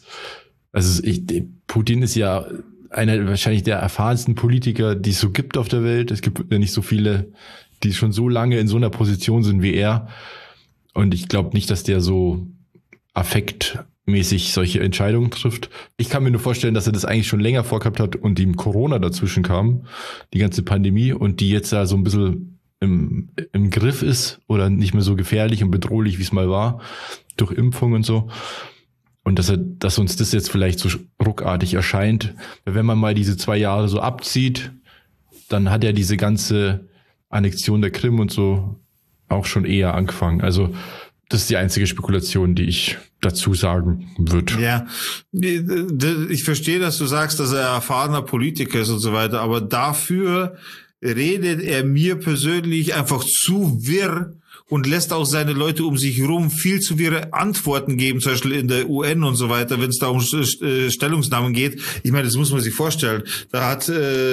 Putin ist ja einer wahrscheinlich der erfahrensten Politiker, die es so gibt auf der Welt. Es gibt ja nicht so viele, die schon so lange in so einer Position sind wie er. Und ich glaube nicht, dass der so affektmäßig solche Entscheidungen trifft. Ich kann mir nur vorstellen, dass er das eigentlich schon länger vorgehabt hat und ihm Corona dazwischen kam, die ganze Pandemie, und die jetzt da so ein bisschen im Griff ist oder nicht mehr so gefährlich und bedrohlich, wie es mal war, durch Impfung und so. Und dass uns das jetzt vielleicht so ruckartig erscheint. Wenn man mal diese 2 Jahre so abzieht, dann hat ja diese ganze Annexion der Krim und so auch schon eher angefangen. Also das ist die einzige Spekulation, die ich dazu sagen würde. Ja, ich verstehe, dass du sagst, dass er erfahrener Politiker ist und so weiter, aber dafür redet er mir persönlich einfach zu wirr und lässt auch seine Leute um sich herum viel zu wirre Antworten geben, zum Beispiel in der UN und so weiter, wenn es da um Stellungnahmen geht. Ich meine, das muss man sich vorstellen. Da hat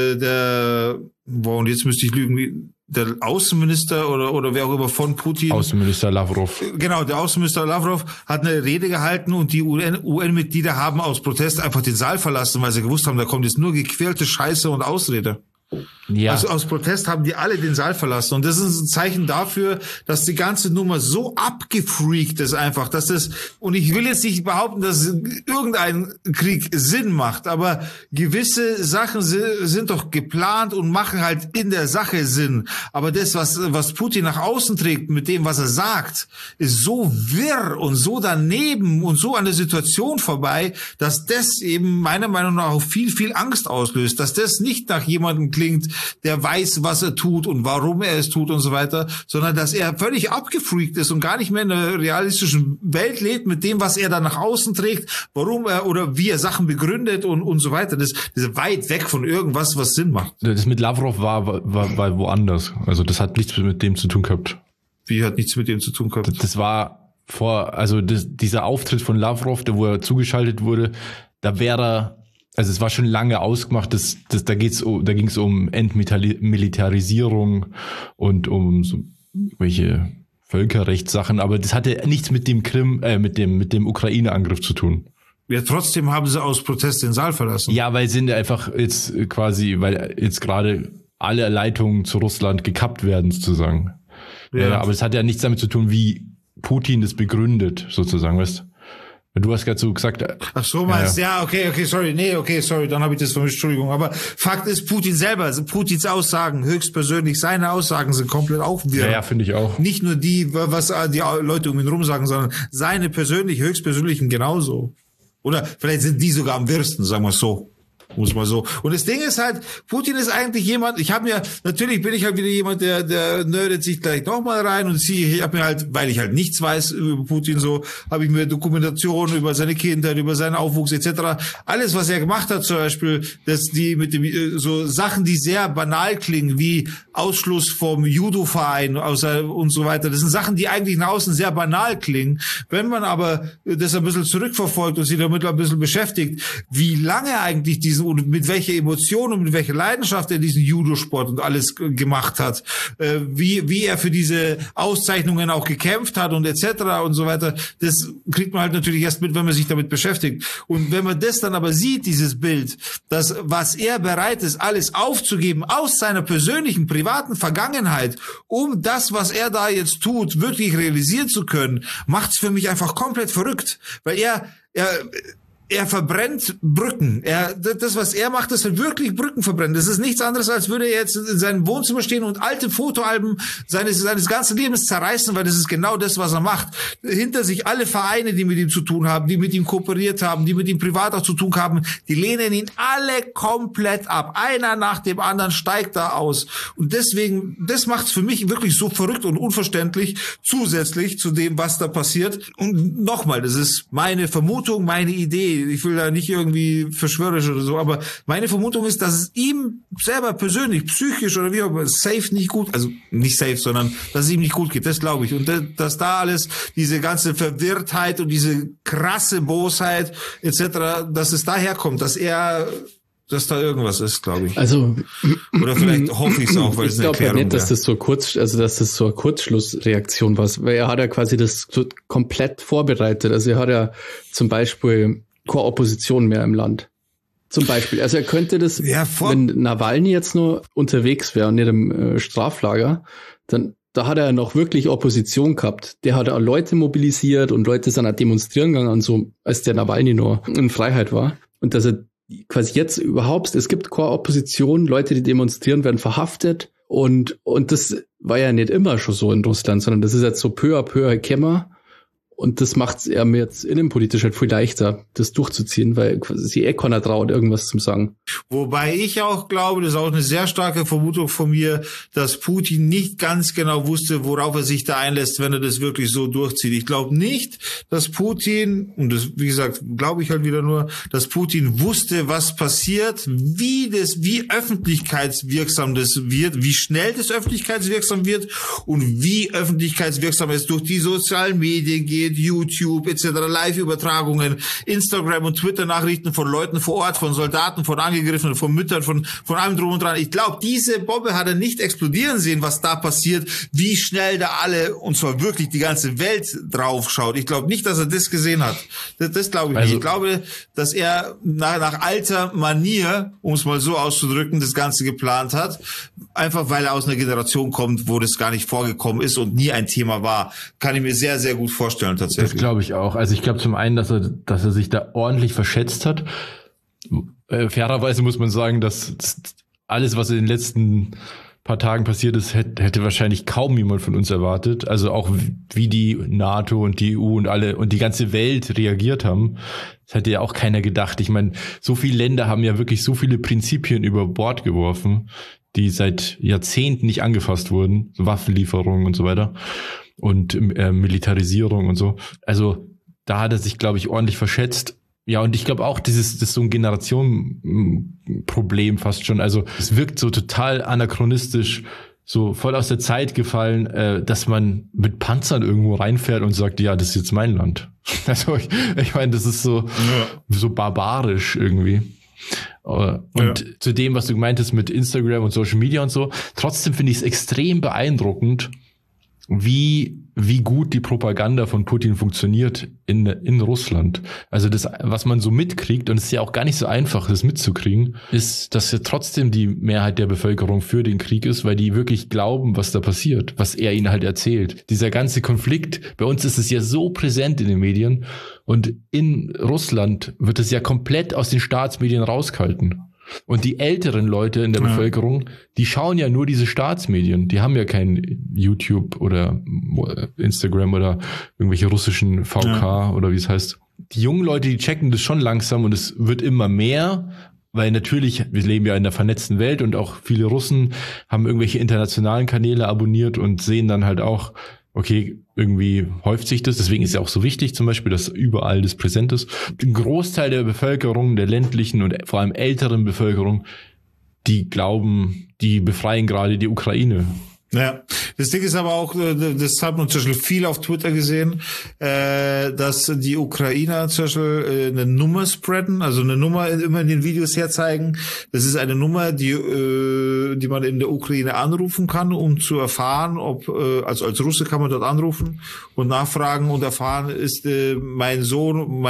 und jetzt müsste ich lügen, der Außenminister oder wer auch immer von Putin. Außenminister Lavrov. Genau, der Außenminister Lavrov hat eine Rede gehalten und die UN-Mitglieder haben aus Protest einfach den Saal verlassen, weil sie gewusst haben, da kommt jetzt nur gequälte Scheiße und Ausrede. Ja. Also aus Protest haben die alle den Saal verlassen. Und das ist ein Zeichen dafür, dass die ganze Nummer so abgefreakt ist einfach, dass das, und ich will jetzt nicht behaupten, dass irgendein Krieg Sinn macht, aber gewisse Sachen sind doch geplant und machen halt in der Sache Sinn. Aber das, was Putin nach außen trägt, mit dem, was er sagt, ist so wirr und so daneben und so an der Situation vorbei, dass das eben meiner Meinung nach auch viel, viel Angst auslöst, dass das nicht nach jemandem klingt, der weiß, was er tut und warum er es tut und so weiter, sondern dass er völlig abgefreakt ist und gar nicht mehr in einer realistischen Welt lebt mit dem, was er da nach außen trägt, warum er oder wie er Sachen begründet und so weiter. Das ist weit weg von irgendwas, was Sinn macht. Das mit Lavrov war woanders. Also das hat nichts mit dem zu tun gehabt. Wie hat nichts mit dem zu tun gehabt? Das war dieser Auftritt von Lavrov, wo er zugeschaltet wurde, da wäre er. Also es war schon lange ausgemacht, da ging es um Entmilitarisierung und um so welche Völkerrechtssachen, aber das hatte nichts mit dem mit dem Ukraine-Angriff zu tun. Ja, trotzdem haben sie aus Protest den Saal verlassen. Ja, weil jetzt gerade alle Leitungen zu Russland gekappt werden, sozusagen. Ja. Aber es hat ja nichts damit zu tun, wie Putin das begründet, sozusagen, weißt du? Du hast gerade so gesagt. Ach so, meinst ja, okay, sorry, dann habe ich das vermischt, Entschuldigung. Aber Fakt ist, Putin selber, also Putins Aussagen, höchstpersönlich, seine Aussagen sind komplett auch wirr. Ja, finde ich auch. Nicht nur die, was die Leute um ihn rum sagen, sondern seine höchstpersönlichen genauso. Oder vielleicht sind die sogar am wirrsten, sagen wir es so. Muss man so. Und das Ding ist halt, Putin ist eigentlich jemand, natürlich bin ich halt wieder jemand, der nerdet sich gleich nochmal rein und ich habe mir halt, weil ich halt nichts weiß über Putin so, habe ich mir Dokumentationen über seine Kindheit, über seinen Aufwuchs etc. Alles, was er gemacht hat, zum Beispiel, dass die mit dem, so Sachen, die sehr banal klingen, wie Ausschluss vom Judo-Verein und so weiter. Das sind Sachen, die eigentlich nach außen sehr banal klingen. Wenn man aber das ein bisschen zurückverfolgt und sich damit ein bisschen beschäftigt, wie lange eigentlich und mit welcher Emotion und mit welcher Leidenschaft er diesen Judo-Sport und alles gemacht hat, wie er für diese Auszeichnungen auch gekämpft hat und etc. und so weiter, das kriegt man halt natürlich erst mit, wenn man sich damit beschäftigt. Und wenn man das dann aber sieht, dieses Bild, dass was er bereit ist, alles aufzugeben aus seiner persönlichen, privaten Vergangenheit, um das, was er da jetzt tut, wirklich realisieren zu können, macht's für mich einfach komplett verrückt, weil er verbrennt Brücken. Das, was er macht, ist wirklich Brücken verbrennen. Das ist nichts anderes, als würde er jetzt in seinem Wohnzimmer stehen und alte Fotoalben seines ganzen Lebens zerreißen, weil das ist genau das, was er macht. Hinter sich alle Vereine, die mit ihm zu tun haben, die mit ihm kooperiert haben, die mit ihm privat auch zu tun haben, die lehnen ihn alle komplett ab. Einer nach dem anderen steigt da aus. Und deswegen, das macht's für mich wirklich so verrückt und unverständlich, zusätzlich zu dem, was da passiert. Und nochmal, das ist meine Vermutung, meine Idee. Ich will da nicht irgendwie verschwörerisch oder so, aber meine Vermutung ist, dass es ihm selber persönlich, psychisch oder wie auch immer, safe nicht gut, also nicht safe, sondern dass es ihm nicht gut geht, das glaube ich. Und dass da alles, diese ganze Verwirrtheit und diese krasse Bosheit etc., dass es daher kommt, dass da irgendwas ist, glaube ich. Also oder vielleicht hoffe ich es auch, weil es eine Erklärung ist. Ich glaube nicht, dass das so eine Kurzschlussreaktion war, weil er hat ja quasi das so komplett vorbereitet. Also er hat ja zum Beispiel keine Opposition mehr im Land. Zum Beispiel. Also er könnte das, wenn Nawalny jetzt nur unterwegs wäre und nicht im Straflager, dann da hat er noch wirklich Opposition gehabt. Der hat auch Leute mobilisiert und Leute sind auch demonstrieren gegangen und so, als der Nawalny noch in Freiheit war. Und dass er quasi jetzt überhaupt, es gibt keine Opposition, Leute, die demonstrieren, werden verhaftet und das war ja nicht immer schon so in Russland, sondern das ist jetzt so peu à peu gekommen. Und das macht es mir jetzt innenpolitisch halt viel leichter, das durchzuziehen, weil quasi keiner traut, irgendwas zu sagen. Wobei ich auch glaube, das ist auch eine sehr starke Vermutung von mir, dass Putin nicht ganz genau wusste, worauf er sich da einlässt, wenn er das wirklich so durchzieht. Ich glaube nicht, dass Putin, und das, wie gesagt, glaube ich halt wieder nur, dass Putin wusste, was passiert, wie öffentlichkeitswirksam das wird, wie schnell das öffentlichkeitswirksam wird und wie öffentlichkeitswirksam es durch die sozialen Medien geht, YouTube etc., Live-Übertragungen, Instagram und Twitter-Nachrichten von Leuten vor Ort, von Soldaten, von Angegriffenen, von Müttern, von allem drum und dran. Ich glaube, diese Bombe hat er nicht explodieren sehen, was da passiert, wie schnell da alle, und zwar wirklich die ganze Welt drauf schaut. Ich glaube nicht, dass er das gesehen hat. Das glaube ich nicht. Ich glaube, dass er nach alter Manier, um es mal so auszudrücken, das Ganze geplant hat, einfach weil er aus einer Generation kommt, wo das gar nicht vorgekommen ist und nie ein Thema war. Kann ich mir sehr, sehr gut vorstellen tatsächlich. Das glaube ich auch. Also ich glaube zum einen, dass er sich da ordentlich verschätzt hat. Fairerweise muss man sagen, dass alles, was in den letzten paar Tagen passiert ist, hätte wahrscheinlich kaum jemand von uns erwartet. Also auch wie die NATO und die EU und alle und die ganze Welt reagiert haben, das hätte ja auch keiner gedacht. Ich meine, so viele Länder haben ja wirklich so viele Prinzipien über Bord geworfen, die seit Jahrzehnten nicht angefasst wurden, so Waffenlieferungen und so weiter und Militarisierung und so. Also da hat er sich, glaube ich, ordentlich verschätzt. Ja, und ich glaube auch, das ist so ein Generationenproblem fast schon. Also es wirkt so total anachronistisch, so voll aus der Zeit gefallen, dass man mit Panzern irgendwo reinfährt und sagt, ja, das ist jetzt mein Land. Also ich meine, das ist so barbarisch irgendwie. Und zu dem, was du gemeint hast mit Instagram und Social Media und so, trotzdem finde ich es extrem beeindruckend, wie gut die Propaganda von Putin funktioniert in Russland. Also das, was man so mitkriegt, und es ist ja auch gar nicht so einfach, das mitzukriegen, ist, dass ja trotzdem die Mehrheit der Bevölkerung für den Krieg ist, weil die wirklich glauben, was da passiert, was er ihnen halt erzählt. Dieser ganze Konflikt, bei uns ist es ja so präsent in den Medien, und in Russland wird es ja komplett aus den Staatsmedien rausgehalten. Und die älteren Leute in der Bevölkerung, die schauen ja nur diese Staatsmedien. Die haben ja kein YouTube oder Instagram oder irgendwelche russischen VK oder wie es heißt. Die jungen Leute, die checken das schon langsam, und es wird immer mehr, weil natürlich, wir leben ja in der vernetzten Welt, und auch viele Russen haben irgendwelche internationalen Kanäle abonniert und sehen dann halt auch, okay, irgendwie häuft sich das. Deswegen ist ja auch so wichtig zum Beispiel, dass überall das präsent ist. Ein Großteil der Bevölkerung, der ländlichen und vor allem älteren Bevölkerung, die glauben, die befreien gerade die Ukraine. Ja, das Ding ist aber auch, das hat man zum Beispiel viel auf Twitter gesehen, dass die Ukrainer zum Beispiel eine Nummer spreaden, also eine Nummer immer in den Videos herzeigen. Das ist eine Nummer, die man in der Ukraine anrufen kann, um zu erfahren, ob, also als Russe kann man dort anrufen und nachfragen und erfahren, ist mein Sohn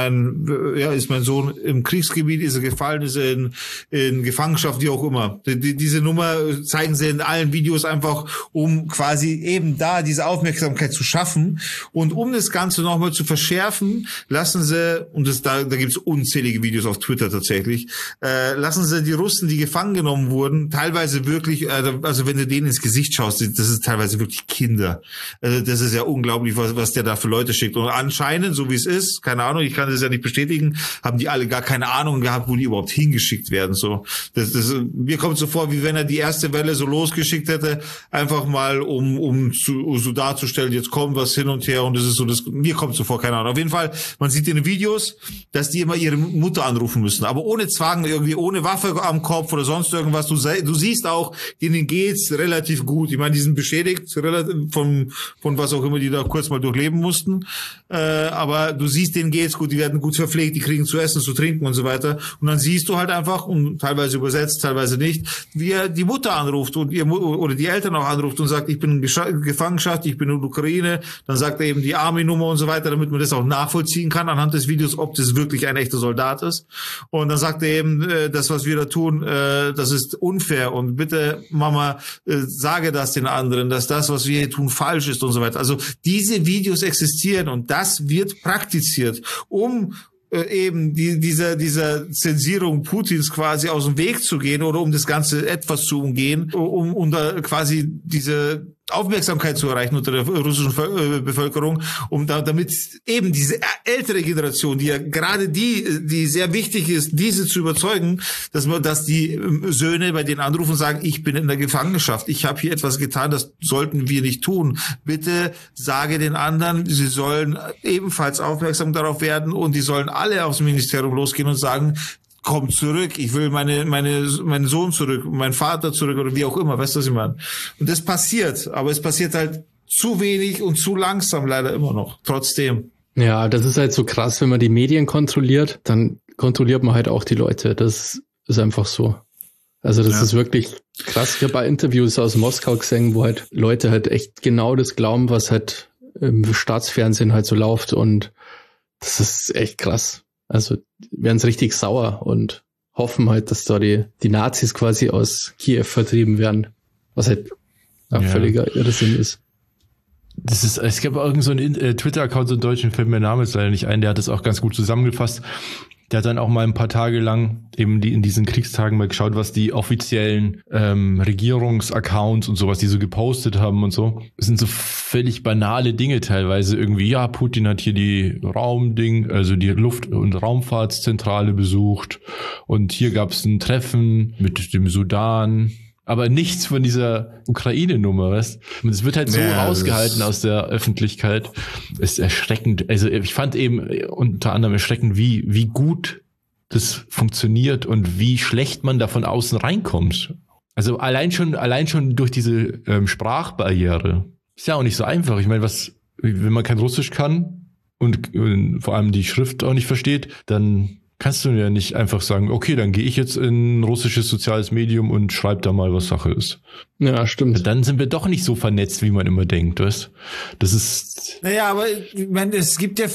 im Kriegsgebiet, ist er gefallen, ist er in Gefangenschaft, wie auch immer. Diese Nummer zeigen sie in allen Videos einfach, um quasi eben da diese Aufmerksamkeit zu schaffen. Und um das Ganze nochmal zu verschärfen, lassen sie, und da gibt es unzählige Videos auf Twitter tatsächlich, lassen sie die Russen, die gefangen genommen wurden, teilweise wirklich, also wenn du denen ins Gesicht schaust, das ist teilweise wirklich Kinder. Also das ist ja unglaublich, was der da für Leute schickt. Und anscheinend, so wie es ist, keine Ahnung, ich kann das ja nicht bestätigen, haben die alle gar keine Ahnung gehabt, wo die überhaupt hingeschickt werden. So, mir kommt so vor, wie wenn er die erste Welle so losgeschickt hätte, einfach mal, um so darzustellen, jetzt kommt was hin und her, und das ist so, mir kommt so vor, keine Ahnung. Auf jeden Fall, man sieht in den Videos, dass die immer ihre Mutter anrufen müssen, aber ohne Zwang, irgendwie ohne Waffe am Kopf oder sonst irgendwas. Du siehst auch, denen geht's relativ gut. Ich meine, die sind beschädigt, von was auch immer die da kurz mal durchleben mussten, aber du siehst, denen geht's gut, die werden gut verpflegt, die kriegen zu essen, zu trinken und so weiter. Und dann siehst du halt einfach, und teilweise übersetzt, teilweise nicht, wie er die Mutter anruft und oder die Eltern auch anruft und sagt, ich bin in Gefangenschaft, ich bin in der Ukraine, dann sagt er eben die Army-Nummer und so weiter, damit man das auch nachvollziehen kann anhand des Videos, ob das wirklich ein echter Soldat ist. Und dann sagt er eben, das, was wir da tun, das ist unfair, und bitte, Mama, sage das den anderen, dass das, was wir hier tun, falsch ist und so weiter. Also diese Videos existieren, und das wird praktiziert, um eben dieser Zensierung Putins quasi aus dem Weg zu gehen, oder um das Ganze etwas zu umgehen, um da quasi diese Aufmerksamkeit zu erreichen unter der russischen Bevölkerung, damit eben diese ältere Generation, die ja gerade die sehr wichtig ist, diese zu überzeugen, dass die Söhne bei denen anrufen und sagen, ich bin in der Gefangenschaft, ich habe hier etwas getan, das sollten wir nicht tun. Bitte sage den anderen, sie sollen ebenfalls aufmerksam darauf werden und die sollen alle aufs Ministerium losgehen und sagen, komm zurück, ich will meinen Sohn zurück, meinen Vater zurück oder wie auch immer, weißt du, was ich meine? Und das passiert, aber es passiert halt zu wenig und zu langsam leider immer noch, trotzdem. Ja, das ist halt so krass, wenn man die Medien kontrolliert, dann kontrolliert man halt auch die Leute, das ist einfach so. Also das ist wirklich krass. Ich habe bei Interviews aus Moskau gesehen, wo halt Leute halt echt genau das glauben, was halt im Staatsfernsehen halt so läuft und das ist echt krass. Also werden es richtig sauer und hoffen halt, dass da die Nazis quasi aus Kiew vertrieben werden, was halt völliger Irrsinn ist. Es gab irgend so einen Twitter-Account, so einen deutschen, fällt mir der Name jetzt leider nicht ein, der hat das auch ganz gut zusammengefasst. Der hat dann auch mal ein paar Tage lang eben in diesen Kriegstagen mal geschaut, was die offiziellen Regierungsaccounts und sowas, die so gepostet haben und so. Das sind so völlig banale Dinge teilweise irgendwie. Ja, Putin hat hier die also die Luft- und Raumfahrtszentrale besucht und hier gab es ein Treffen mit dem Sudan. Aber nichts von dieser Ukraine-Nummer, weißt du? Und es wird halt so rausgehalten aus der Öffentlichkeit. Es ist erschreckend. Also ich fand eben unter anderem erschreckend, wie gut das funktioniert und wie schlecht man da von außen reinkommt. Also allein schon durch diese Sprachbarriere. Ist ja auch nicht so einfach. Ich meine, wenn man kein Russisch kann und vor allem die Schrift auch nicht versteht, dann kannst du ja nicht einfach sagen, okay, dann gehe ich jetzt in ein russisches soziales Medium und schreibe da mal, was Sache ist. Ja, stimmt. Dann sind wir doch nicht so vernetzt, wie man immer denkt, weißt? Das ist... Naja, aber ich meine, es gibt ja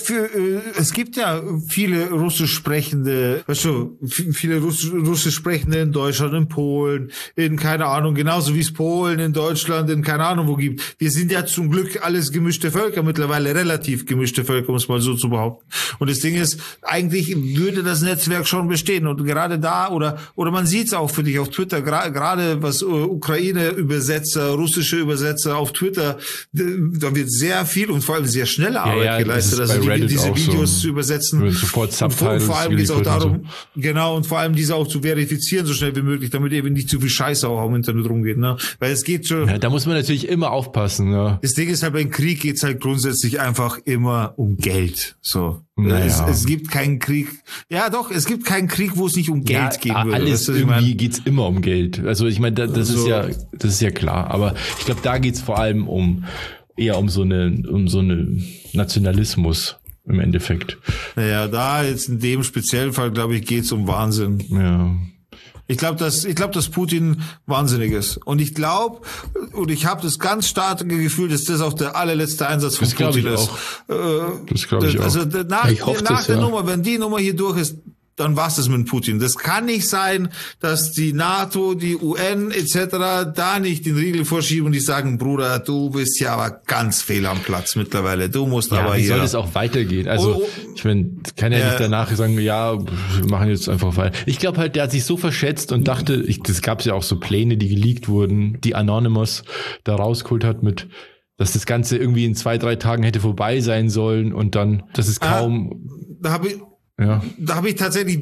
viele russisch sprechende, weißt du, viele russisch sprechende in Deutschland, in Polen, in keine Ahnung, genauso wie es Polen in Deutschland, in keine Ahnung wo gibt. Wir sind ja zum Glück alles gemischte Völker, mittlerweile relativ gemischte Völker, um es mal so zu behaupten. Und das Ding ist, eigentlich würde das Netzwerk schon bestehen und gerade da oder man sieht es auch für dich auf Twitter, gerade was Ukraine-Übersetzer, russische Übersetzer auf Twitter, da wird sehr viel und vor allem sehr schnelle Arbeit geleistet, also diese Videos so zu übersetzen. Sofort Subtitles und vor allem geht es auch darum, und vor allem diese auch zu verifizieren, so schnell wie möglich, damit eben nicht zu viel Scheiße auch im Internet rumgeht, ne? Weil es geht schon. Ja, da muss man natürlich immer aufpassen, ne? Das Ding ist halt, beim Krieg geht's halt grundsätzlich einfach immer um Geld, so. Naja. Es gibt keinen Krieg. Ja, doch, es gibt keinen Krieg, wo es nicht um Geld gehen würde. Alles irgendwie geht's immer um Geld. Also ich meine, das ist ja klar. Aber ich glaube, da geht's vor allem eher um so eine Nationalismus im Endeffekt. Naja, da jetzt in dem speziellen Fall, glaube ich, geht's um Wahnsinn. Ja. Ich glaube, dass Putin wahnsinnig ist. Und ich glaube, und ich habe das ganz starke Gefühl, dass das auch der allerletzte Einsatz von Putin ist. Das glaube ich auch. Also nach der Nummer, wenn die Nummer hier durch ist, dann war's das mit Putin. Das kann nicht sein, dass die NATO, die UN etc. da nicht den Riegel vorschieben und die sagen, Bruder, du bist ja aber ganz fehl am Platz mittlerweile. Du musst aber hier. Wie soll das auch weitergehen? Also ich meine, kann ja nicht danach sagen, ja, wir machen jetzt einfach weiter. Ich glaube halt, der hat sich so verschätzt und dachte, das gab's ja auch so Pläne, die geleakt wurden, die Anonymous da rausgeholt hat dass das Ganze irgendwie in 2-3 Tagen hätte vorbei sein sollen und dann, das ist kaum. Da habe ich tatsächlich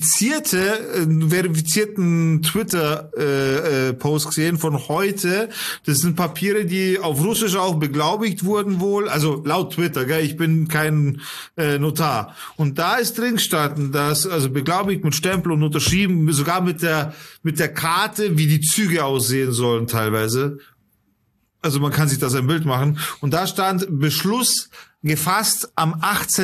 verifizierten Twitter-Post gesehen von heute. Das sind Papiere, die auf Russisch auch beglaubigt wurden wohl. Also laut Twitter, gell? Ich bin kein Notar. Und da ist drin gestanden, dass, also beglaubigt mit Stempel und unterschrieben, sogar mit der Karte, wie die Züge aussehen sollen teilweise. Also man kann sich da sein Bild machen. Und da stand Beschluss gefasst am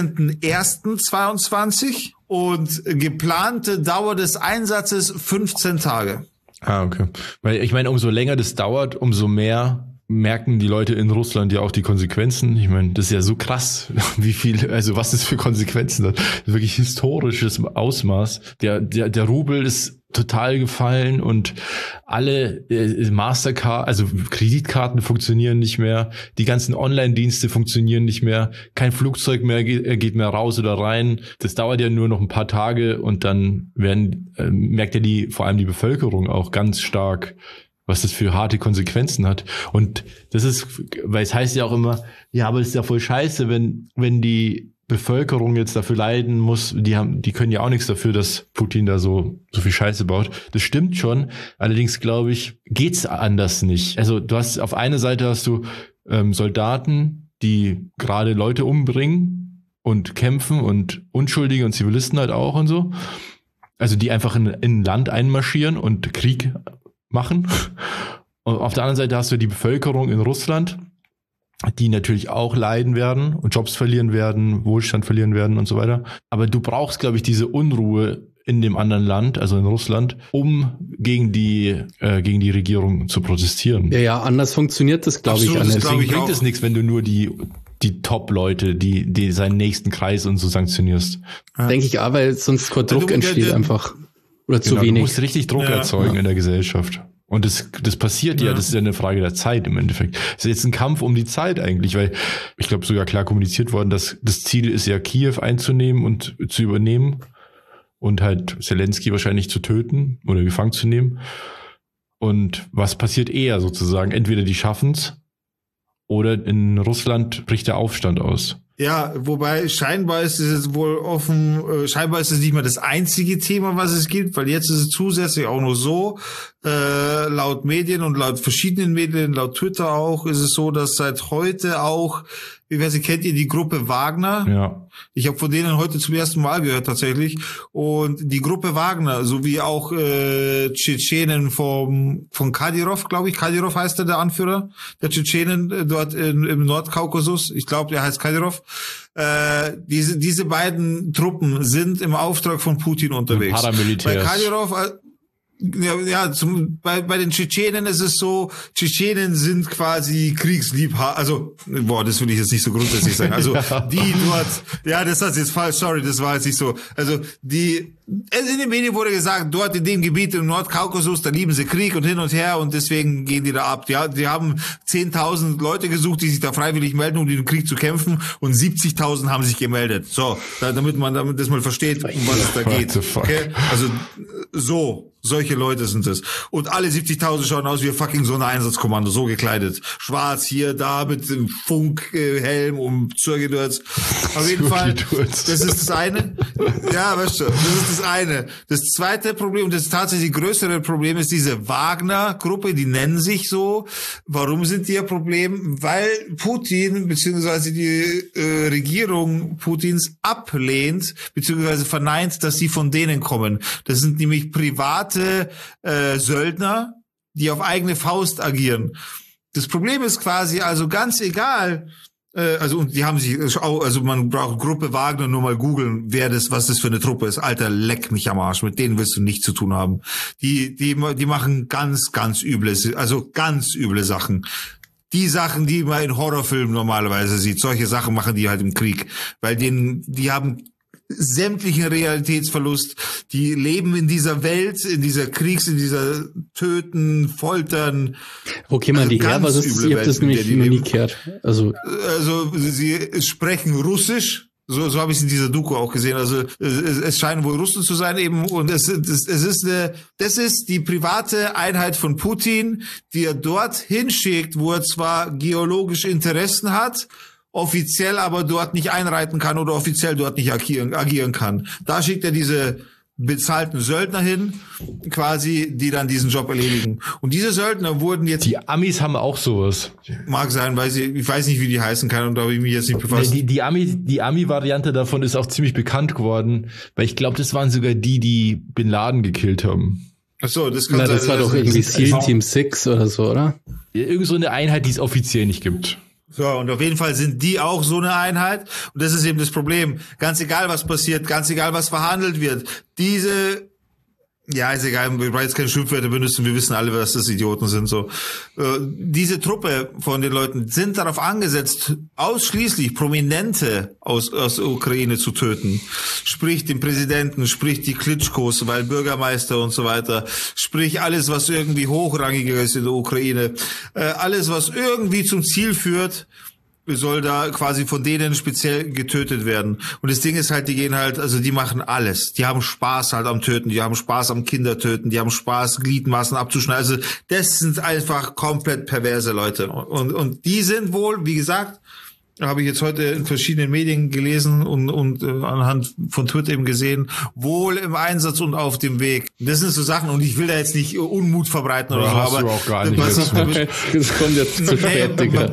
18.01.22 und geplante Dauer des Einsatzes 15 Tage. Ah, okay. Weil ich meine, umso länger das dauert, umso mehr merken die Leute in Russland ja auch die Konsequenzen. Ich meine, das ist ja so krass, was das für Konsequenzen hat. Wirklich historisches Ausmaß. Der Rubel ist total gefallen und alle Mastercard, also Kreditkarten funktionieren nicht mehr, die ganzen Online-Dienste funktionieren nicht mehr, kein Flugzeug mehr geht mehr raus oder rein. Das dauert ja nur noch ein paar Tage und dann merkt ja vor allem die Bevölkerung auch ganz stark, was das für harte Konsequenzen hat. Und das ist, weil es heißt ja auch immer, ja, aber es ist ja voll scheiße, wenn die Bevölkerung jetzt dafür leiden muss, die können ja auch nichts dafür, dass Putin da so viel Scheiße baut. Das stimmt schon. Allerdings, glaube ich, geht's anders nicht. Also du hast auf einer Seite hast du Soldaten, die gerade Leute umbringen und kämpfen und Unschuldige und Zivilisten halt auch und so. Also die einfach in ein Land einmarschieren und Krieg machen. Und auf der anderen Seite hast du die Bevölkerung in Russland, die natürlich auch leiden werden und Jobs verlieren werden, Wohlstand verlieren werden und so weiter. Aber du brauchst, glaube ich, diese Unruhe in dem anderen Land, also in Russland, um gegen die Regierung zu protestieren. Ja, anders funktioniert das, glaube ich, nicht. Deswegen bringt es nichts, wenn du nur die Top-Leute, die seinen nächsten Kreis und so sanktionierst. Denke ich auch, weil sonst kein Druck entsteht einfach. Oder zu wenig. Du musst richtig Druck erzeugen in der Gesellschaft. Und das passiert ja, das ist ja eine Frage der Zeit im Endeffekt. Es ist jetzt ein Kampf um die Zeit eigentlich, weil ich glaube sogar klar kommuniziert worden, dass das Ziel ist ja Kiew einzunehmen und zu übernehmen und halt Zelensky wahrscheinlich zu töten oder gefangen zu nehmen. Und was passiert eher sozusagen? Entweder die schaffen's oder in Russland bricht der Aufstand aus. Ja, wobei scheinbar ist es jetzt wohl scheinbar ist es nicht mehr das einzige Thema, was es gibt, weil jetzt ist es zusätzlich auch noch so, laut Medien und laut verschiedenen Medien, laut Twitter auch, ist es so, dass seit heute auch, ich weiß nicht, kennt ihr die Gruppe Wagner? Ja. Ich habe von denen heute zum ersten Mal gehört tatsächlich. Und die Gruppe Wagner, sowie auch Tschetschenen von Kadyrov, glaube ich. Kadyrov heißt der Anführer der Tschetschenen dort im Nordkaukasus. Ich glaube, der heißt Kadyrov. Diese beiden Truppen sind im Auftrag von Putin unterwegs. Paramilitärs. Bei Kadyrov, bei den Tschetschenen ist es so, Tschetschenen sind quasi Kriegsliebhaber, also, das will ich jetzt nicht so grundsätzlich sagen, also, die dort, das ist jetzt falsch, sorry, das war jetzt nicht so, also, in den Medien wurde gesagt, dort in dem Gebiet im Nordkaukasus, da lieben sie Krieg und hin und her und deswegen gehen die da ab. Ja, die haben 10.000 Leute gesucht, die sich da freiwillig melden, um den Krieg zu kämpfen und 70.000 haben sich gemeldet. So, damit das mal versteht, um was es da geht. Okay? Also, solche Leute sind es. Und alle 70.000 schauen aus wie ein fucking Sondereinsatzkommando, so gekleidet. Schwarz hier, da mit dem Funkhelm um Zurgedürz. Auf jeden Fall, das ist das eine. Ja, weißt du, das ist das eine. Das zweite Problem, und das tatsächlich größere Problem, ist diese Wagner-Gruppe, die nennen sich so. Warum sind die ein Problem? Weil Putin, beziehungsweise die Regierung Putins ablehnt, beziehungsweise verneint, dass sie von denen kommen. Das sind nämlich private Söldner, die auf eigene Faust agieren. Das Problem ist quasi, also ganz egal, und die haben sich, also man braucht Gruppe Wagner nur mal googeln, was das für eine Truppe ist. Alter, leck mich am Arsch, mit denen willst du nichts zu tun haben. Die machen ganz, ganz üble Sachen. Die Sachen, die man in Horrorfilmen normalerweise sieht, solche Sachen machen die halt im Krieg, weil die haben sämtlichen Realitätsverlust, die leben in dieser Welt, in dieser in dieser Töten, Foltern. Wo kämen die her? Was ist, ich habe das nämlich noch nie gehört. Also sie sprechen Russisch. So habe ich es in dieser Doku auch gesehen. Also es scheinen wohl Russen zu sein eben, und das ist die private Einheit von Putin, die er dort hinschickt, wo er zwar geologische Interessen hat, offiziell aber dort nicht einreiten kann oder offiziell dort nicht agieren kann. Da schickt er diese bezahlten Söldner hin, quasi, die dann diesen Job erledigen. Und diese Söldner wurden jetzt... Die Amis haben auch sowas. Mag sein, ich weiß nicht, wie die heißen kann, und da habe ich mich jetzt nicht befasst. Die Ami-Variante davon ist auch ziemlich bekannt geworden, weil ich glaube, das waren sogar die Bin Laden gekillt haben. Ach so, das kann sein. Das war doch irgendwie SEAL Team 6 oder so, oder? Irgend so eine Einheit, die es offiziell nicht gibt. So, und auf jeden Fall sind die auch so eine Einheit. Und das ist eben das Problem. Ganz egal, was passiert, ganz egal, was verhandelt wird. Ist egal, wir wollen jetzt keine Schimpfwörter benutzen, wir wissen alle, was das Idioten sind, so. Diese Truppe von den Leuten sind darauf angesetzt, ausschließlich Prominente aus der Ukraine zu töten. Sprich den Präsidenten, sprich die Klitschkos, weil Bürgermeister und so weiter, sprich alles, was irgendwie hochrangiger ist in der Ukraine, alles, was irgendwie zum Ziel führt, soll da quasi von denen speziell getötet werden. Und das Ding ist halt, die gehen halt, also die machen alles. Die haben Spaß halt am Töten, die haben Spaß am Kindertöten, die haben Spaß, Gliedmaßen abzuschneiden. Also das sind einfach komplett perverse Leute. Und die sind wohl, wie gesagt, habe ich jetzt heute in verschiedenen Medien gelesen und anhand von Twitter eben gesehen, wohl im Einsatz und auf dem Weg. Das sind so Sachen, und ich will da jetzt nicht Unmut verbreiten oder so, aber du auch gar nicht das kommt jetzt zu spät, Digga.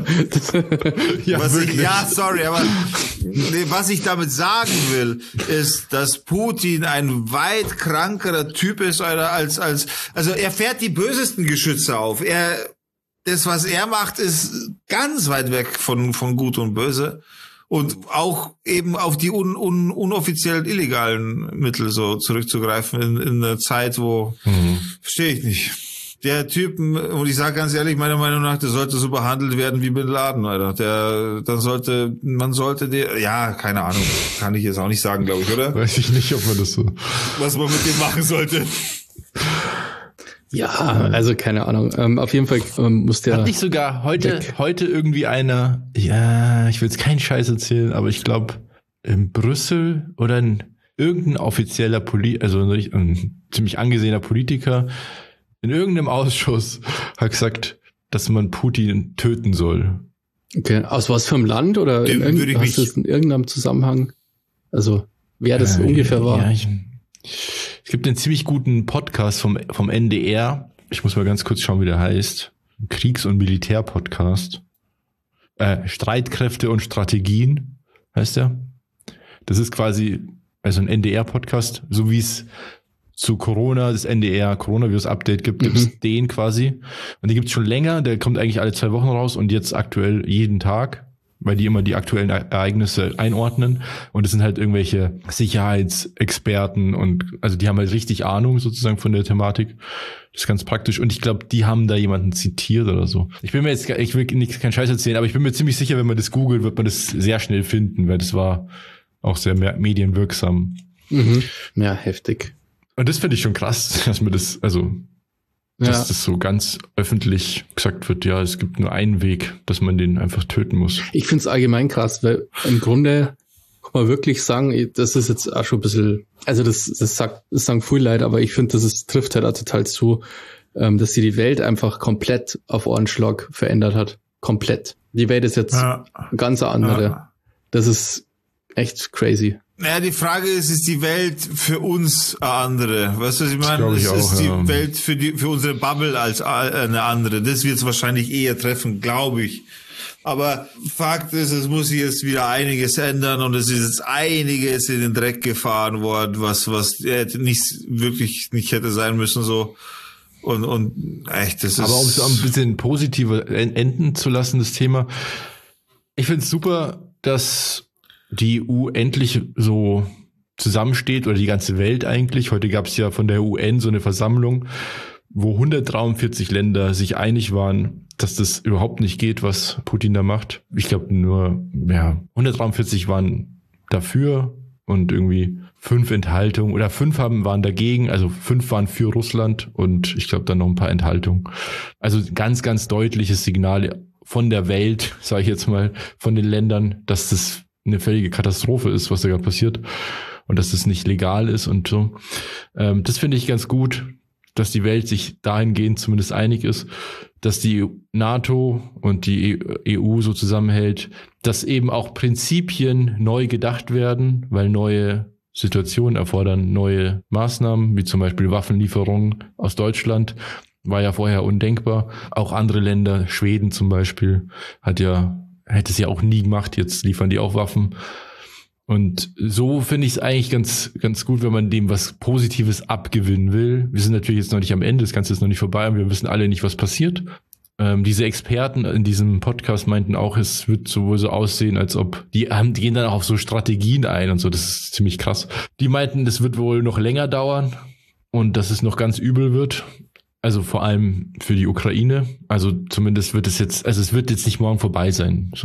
Was ich damit sagen will, ist, dass Putin ein weit krankerer Typ ist, also er fährt die bösesten Geschütze auf. Das, was er macht, ist ganz weit weg von Gut und Böse und auch eben auf die unoffiziellen illegalen Mittel so zurückzugreifen in einer Zeit, wo verstehe ich nicht. Der Typ, und ich sage ganz ehrlich, meiner Meinung nach, der sollte so behandelt werden wie Bin Laden, Alter. Man sollte keine Ahnung, kann ich jetzt auch nicht sagen, glaube ich, oder? Weiß ich nicht, ob man das so. Was man mit dem machen sollte. Ja, also keine Ahnung. Auf jeden Fall muss der... Hat nicht sogar heute irgendwie einer, ja, ich will jetzt keinen Scheiß erzählen, aber ich glaube, in Brüssel oder irgendein offizieller ein ziemlich angesehener Politiker in irgendeinem Ausschuss hat gesagt, dass man Putin töten soll. Okay, aus was für einem Land oder hast du es in irgendeinem Zusammenhang? Also, wer das ungefähr war? Ja, es gibt einen ziemlich guten Podcast vom NDR. Ich muss mal ganz kurz schauen, wie der heißt. Kriegs- und Militär-Podcast. Streitkräfte und Strategien heißt der. Das ist quasi also ein NDR-Podcast, so wie es zu Corona, das NDR Coronavirus-Update gibt es den quasi. Und den gibt es schon länger. Der kommt eigentlich alle 2 Wochen raus und jetzt aktuell jeden Tag, weil die immer die aktuellen Ereignisse einordnen. Und es sind halt irgendwelche Sicherheitsexperten und also die haben halt richtig Ahnung sozusagen von der Thematik. Das ist ganz praktisch. Und ich glaube, die haben da jemanden zitiert oder so. Ich will keinen Scheiß erzählen, aber ich bin mir ziemlich sicher, wenn man das googelt, wird man das sehr schnell finden, weil das war auch sehr medienwirksam. Ja, heftig. Und das finde ich schon krass, dass man das, dass das so ganz öffentlich gesagt wird, ja, es gibt nur einen Weg, dass man den einfach töten muss. Ich finde es allgemein krass, weil im Grunde kann man wirklich sagen, das ist jetzt auch schon ein bisschen, also das sagen viele Leute, aber ich finde, trifft halt auch total zu, dass sie die Welt einfach komplett auf Ohrenschlag verändert hat. Komplett. Die Welt ist jetzt eine ganz andere. Ja. Das ist echt crazy. Naja, die Frage ist die Welt für uns eine andere? Weißt du, was ich meine? Ist die Welt für unsere Bubble als eine andere. Das wird es wahrscheinlich eher treffen, glaube ich. Aber Fakt ist, es muss sich jetzt wieder einiges ändern und es ist jetzt einiges in den Dreck gefahren worden, was nicht hätte sein müssen, so. Und echt, das ist... Aber um es ein bisschen positiver enden zu lassen, das Thema. Ich finde es super, dass die EU endlich so zusammensteht oder die ganze Welt eigentlich. Heute gab es ja von der UN so eine Versammlung, wo 143 Länder sich einig waren, dass das überhaupt nicht geht, was Putin da macht. Ich glaube nur 143 waren dafür und irgendwie 5 Enthaltungen oder 5 waren dagegen, also 5 waren für Russland und ich glaube dann noch ein paar Enthaltungen. Also ganz, ganz deutliches Signal von der Welt, sage ich jetzt mal, von den Ländern, dass das eine völlige Katastrophe ist, was da gerade passiert und dass das nicht legal ist und so. Das finde ich ganz gut, dass die Welt sich dahingehend zumindest einig ist, dass die NATO und die EU so zusammenhält, dass eben auch Prinzipien neu gedacht werden, weil neue Situationen erfordern neue Maßnahmen, wie zum Beispiel Waffenlieferungen aus Deutschland, war ja vorher undenkbar. Auch andere Länder, Schweden zum Beispiel, hätte es ja auch nie gemacht, jetzt liefern die auch Waffen. Und so finde ich es eigentlich ganz, ganz gut, wenn man dem was Positives abgewinnen will. Wir sind natürlich jetzt noch nicht am Ende, das Ganze ist noch nicht vorbei und wir wissen alle nicht, was passiert. Diese Experten in diesem Podcast meinten auch, es wird sowohl so aussehen, als ob die gehen dann auch auf so Strategien ein und so, das ist ziemlich krass. Die meinten, das wird wohl noch länger dauern und dass es noch ganz übel wird. Also vor allem für die Ukraine. Also zumindest wird es wird jetzt nicht morgen vorbei sein. So.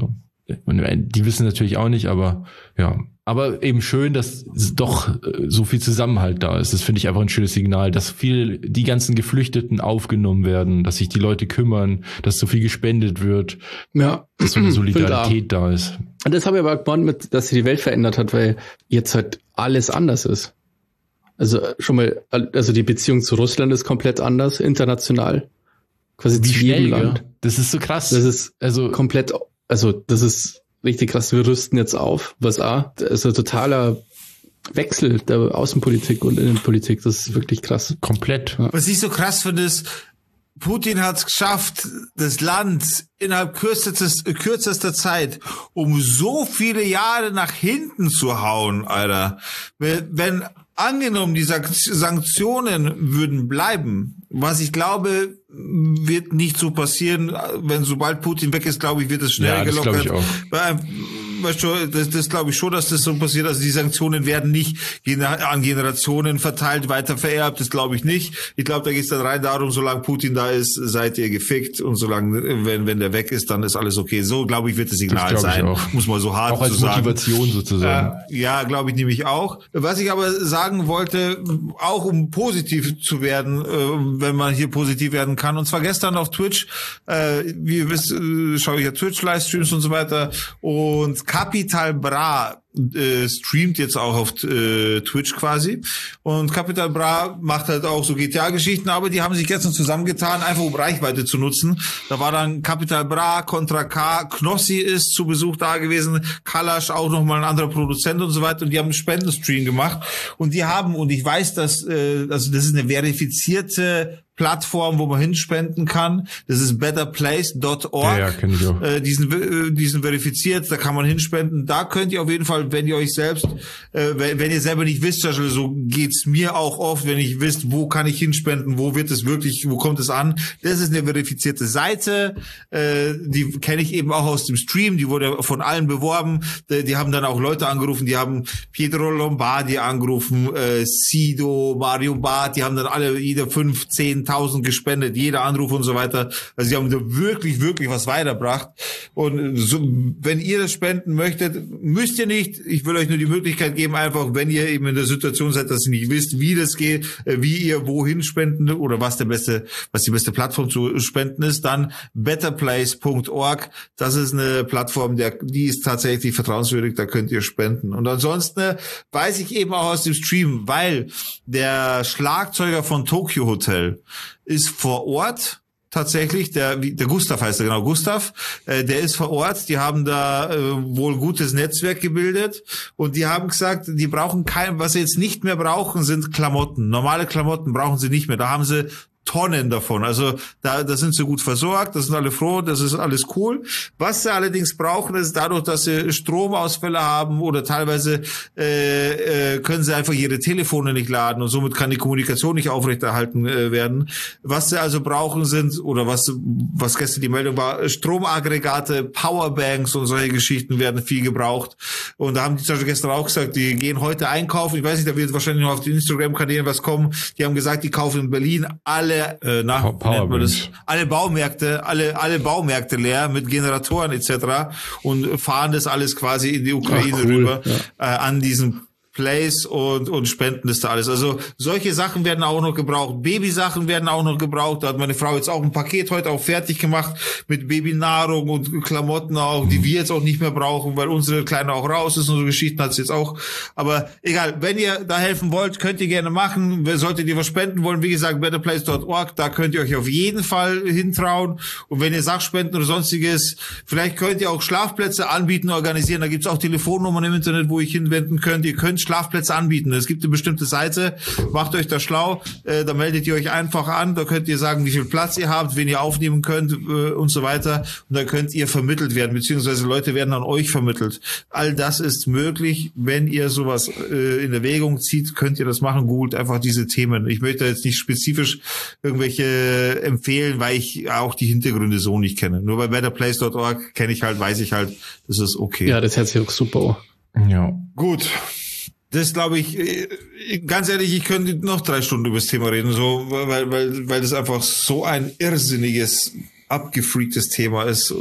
die wissen natürlich auch nicht, aber ja. Aber eben schön, dass doch so viel Zusammenhalt da ist. Das finde ich einfach ein schönes Signal, dass die ganzen Geflüchteten aufgenommen werden, dass sich die Leute kümmern, dass so viel gespendet wird. Ja. Dass so eine Solidarität da ist. Und das habe ich aber gemeint, dass sich die Welt verändert hat, weil jetzt halt alles anders ist. Also schon mal, also die Beziehung zu Russland ist komplett anders, international. Quasi zu jedem Land. Das ist so krass. Das ist komplett, also das ist richtig krass. Wir rüsten jetzt auf, was das ist ein totaler Wechsel der Außenpolitik und Innenpolitik. Das ist wirklich krass. Komplett. Ja. Was ich so krass finde, ist, Putin hat es geschafft, das Land innerhalb kürzester Zeit um so viele Jahre nach hinten zu hauen, Alter. Wenn angenommen, die Sanktionen würden bleiben, was ich glaube, wird nicht so passieren, sobald Putin weg ist, glaube ich, wird es schnell gelockert. Das glaube ich auch. Weißt du, das glaube ich schon, dass das so passiert. Also die Sanktionen werden nicht an Generationen verteilt, weiter vererbt, das glaube ich nicht. Ich glaube, da geht es dann rein darum, solange Putin da ist, seid ihr gefickt und solange, wenn der weg ist, dann ist alles okay. So, glaube ich, wird das Signal sein. Muss man so hart auch als sagen. Motivation sozusagen. Ja, glaube ich nämlich auch. Was ich aber sagen wollte, auch um positiv zu werden, wenn man hier positiv werden kann, und zwar gestern auf Twitch, wie ihr wisst, schaue ich ja Twitch-Livestreams und so weiter, und Capital Bra streamt jetzt auch auf Twitch quasi, und Capital Bra macht halt auch so GTA-Geschichten, aber die haben sich gestern zusammengetan, einfach um Reichweite zu nutzen. Da war dann Capital Bra, Contra K, Knossi ist zu Besuch da gewesen, Kalash auch nochmal ein anderer Produzent und so weiter, und die haben einen Spendenstream gemacht, und ich weiß, dass also das ist eine verifizierte Plattform, wo man hinspenden kann. Das ist betterplace.org. Ja, kenn ich auch. Die sind verifiziert, da kann man hinspenden. Da könnt ihr auf jeden Fall, wenn ihr euch selbst, wenn ihr selber nicht wisst, so geht's mir auch oft, wenn ich wisst, wo kann ich hinspenden, wo kommt es an. Das ist eine verifizierte Seite, die kenne ich eben auch aus dem Stream, die wurde von allen beworben. Die haben dann auch Leute angerufen, die haben Pietro Lombardi angerufen, Sido, Mario Barth, die haben dann alle jeder 5, 10.000 gespendet, jeder Anruf und so weiter. Also sie haben da wirklich, wirklich was weitergebracht. Und so, wenn ihr das spenden möchtet, müsst ihr nicht. Ich will euch nur die Möglichkeit geben, einfach, wenn ihr eben in der Situation seid, dass ihr nicht wisst, wie das geht, wie ihr wohin spenden oder was die beste Plattform zu spenden ist, dann betterplace.org. Das ist eine Plattform, die ist tatsächlich vertrauenswürdig, da könnt ihr spenden. Und ansonsten weiß ich eben auch aus dem Stream, weil der Schlagzeuger von Tokyo Hotel ist vor Ort. Tatsächlich, der Gustav heißt er, genau, Gustav, der ist vor Ort, die haben da wohl gutes Netzwerk gebildet, und die haben gesagt, die brauchen was sie jetzt nicht mehr brauchen, sind Klamotten. Normale Klamotten brauchen sie nicht mehr, da haben sie Tonnen davon. Also da sind sie gut versorgt, da sind alle froh, das ist alles cool. Was sie allerdings brauchen, ist dadurch, dass sie Stromausfälle haben oder teilweise können sie einfach ihre Telefone nicht laden, und somit kann die Kommunikation nicht aufrechterhalten werden. Was sie also brauchen sind, oder was gestern die Meldung war, Stromaggregate, Powerbanks und solche Geschichten werden viel gebraucht. Und da haben die zum Beispiel gestern auch gesagt, die gehen heute einkaufen. Ich weiß nicht, da wird wahrscheinlich noch auf den Instagram-Kanälen was kommen. Die haben gesagt, die kaufen in Berlin alle Baumärkte leer mit Generatoren etc. und fahren das alles quasi in die Ukraine rüber, an diesen Place und spenden das da alles. Also solche Sachen werden auch noch gebraucht. Babysachen werden auch noch gebraucht. Da hat meine Frau jetzt auch ein Paket heute auch fertig gemacht mit Babynahrung und Klamotten auch, die wir jetzt auch nicht mehr brauchen, weil unsere Kleine auch raus ist, und so Geschichten hat sie jetzt auch. Aber egal, wenn ihr da helfen wollt, könnt ihr gerne machen. Solltet ihr was spenden wollen, wie gesagt, betterplace.org, da könnt ihr euch auf jeden Fall hintrauen. Und wenn ihr Sachspenden oder sonstiges, vielleicht könnt ihr auch Schlafplätze anbieten, organisieren. Da gibt's auch Telefonnummern im Internet, wo ihr hinwenden könnt. Ihr könnt Schlafplätze anbieten. Es gibt eine bestimmte Seite, macht euch da schlau, da meldet ihr euch einfach an, da könnt ihr sagen, wie viel Platz ihr habt, wen ihr aufnehmen könnt und so weiter, und da könnt ihr vermittelt werden, beziehungsweise Leute werden an euch vermittelt. All das ist möglich, wenn ihr sowas in Erwägung zieht, könnt ihr das machen, googelt einfach diese Themen. Ich möchte jetzt nicht spezifisch irgendwelche empfehlen, weil ich auch die Hintergründe so nicht kenne. Nur bei betterplace.org weiß ich halt, das ist okay. Ja, das hört sich auch super an. Ja. Gut. Das glaube ich, ganz ehrlich, ich könnte noch 3 Stunden über das Thema reden, so, weil das einfach so ein irrsinniges abgefreaktes Thema ist,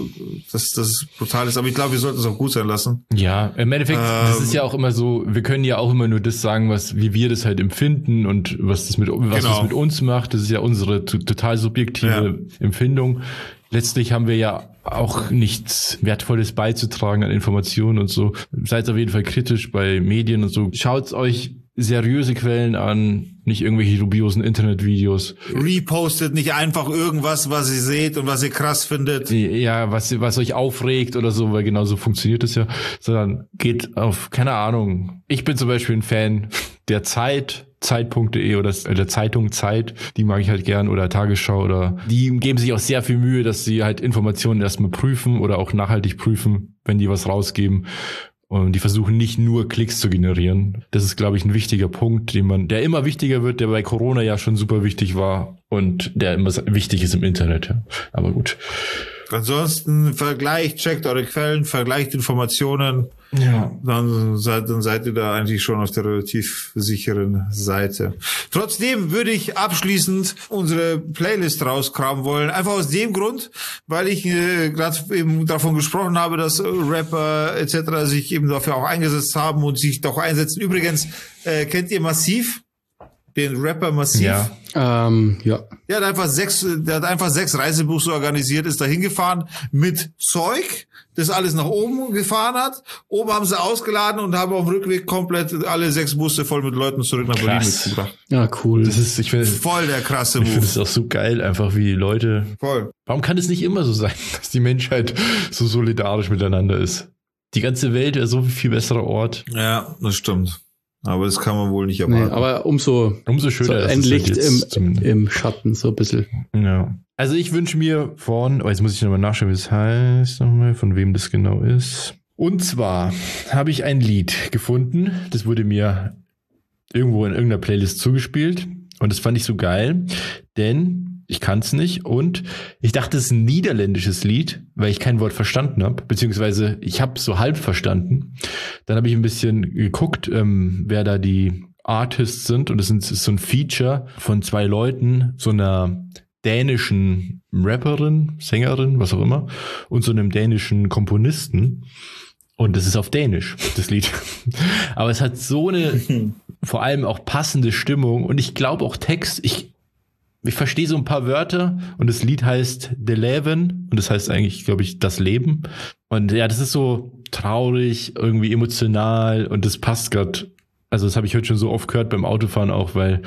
das brutal ist. Aber ich glaube, wir sollten es auch gut sein lassen. Ja, im Endeffekt, das ist ja auch immer so, wir können ja auch immer nur das sagen, wie wir das halt empfinden und was das mit uns macht. Das ist ja unsere total subjektive Empfindung. Letztlich haben wir ja auch nichts Wertvolles beizutragen an Informationen und so. Seid auf jeden Fall kritisch bei Medien und so. Schaut euch seriöse Quellen an, nicht irgendwelche dubiosen Internetvideos. Repostet nicht einfach irgendwas, was ihr seht und was ihr krass findet. Ja, was euch aufregt oder so, weil genau so funktioniert es ja. Sondern geht auf, keine Ahnung. Ich bin zum Beispiel ein Fan der Zeit.de oder der Zeitung Zeit, die mag ich halt gern, oder Tagesschau, oder die geben sich auch sehr viel Mühe, dass sie halt Informationen erstmal prüfen oder auch nachhaltig prüfen, wenn die was rausgeben. Und die versuchen nicht nur Klicks zu generieren. Das ist, glaube ich, ein wichtiger Punkt, der immer wichtiger wird, der bei Corona ja schon super wichtig war und der immer wichtig ist im Internet. Ja. Aber gut. Ansonsten checkt eure Quellen, vergleicht Informationen. Ja. Dann seid ihr da eigentlich schon auf der relativ sicheren Seite. Trotzdem würde ich abschließend unsere Playlist rauskramen wollen. Einfach aus dem Grund, weil ich gerade eben davon gesprochen habe, dass Rapper etc. sich eben dafür auch eingesetzt haben und sich doch einsetzen. Übrigens, kennt ihr Massiv? Den Rapper Massiv? Ja. Ja. Der hat einfach sechs Reisebusse organisiert, ist da hingefahren mit Zeug, das alles nach oben gefahren hat. Oben haben sie ausgeladen und haben auf dem Rückweg komplett alle 6 Busse voll mit Leuten zurück nach Berlin mitgebracht. Ja, cool. Das ist, ich finde, voll der krasse Move. Ich finde es auch so geil, einfach wie die Leute. Voll. Warum kann es nicht immer so sein, dass die Menschheit so solidarisch miteinander ist? Die ganze Welt wäre so ein viel besserer Ort. Ja, das stimmt. Aber das kann man wohl nicht erwarten. Nee, aber umso schöner so ein Licht im Schatten, so ein bisschen. Ja. Also ich wünsche mir jetzt muss ich nochmal nachschauen, wie es heißt, von wem das genau ist. Und zwar habe ich ein Lied gefunden, das wurde mir irgendwo in irgendeiner Playlist zugespielt und das fand ich so geil, denn ich kann es nicht und ich dachte, es ist ein niederländisches Lied, weil ich kein Wort verstanden habe, beziehungsweise ich habe so halb verstanden. Dann habe ich ein bisschen geguckt, wer da die Artists sind und es ist so ein Feature von 2 Leuten, so einer dänischen Rapperin, Sängerin, was auch immer, und so einem dänischen Komponisten. Und das ist auf Dänisch, das Lied. Aber es hat so eine vor allem auch passende Stimmung und ich glaube auch Text, ich verstehe so ein paar Wörter und das Lied heißt The Leven und das heißt eigentlich, glaube ich, das Leben. Und ja, das ist so traurig, irgendwie emotional und das passt gerade. Also das habe ich heute schon so oft gehört beim Autofahren auch, weil,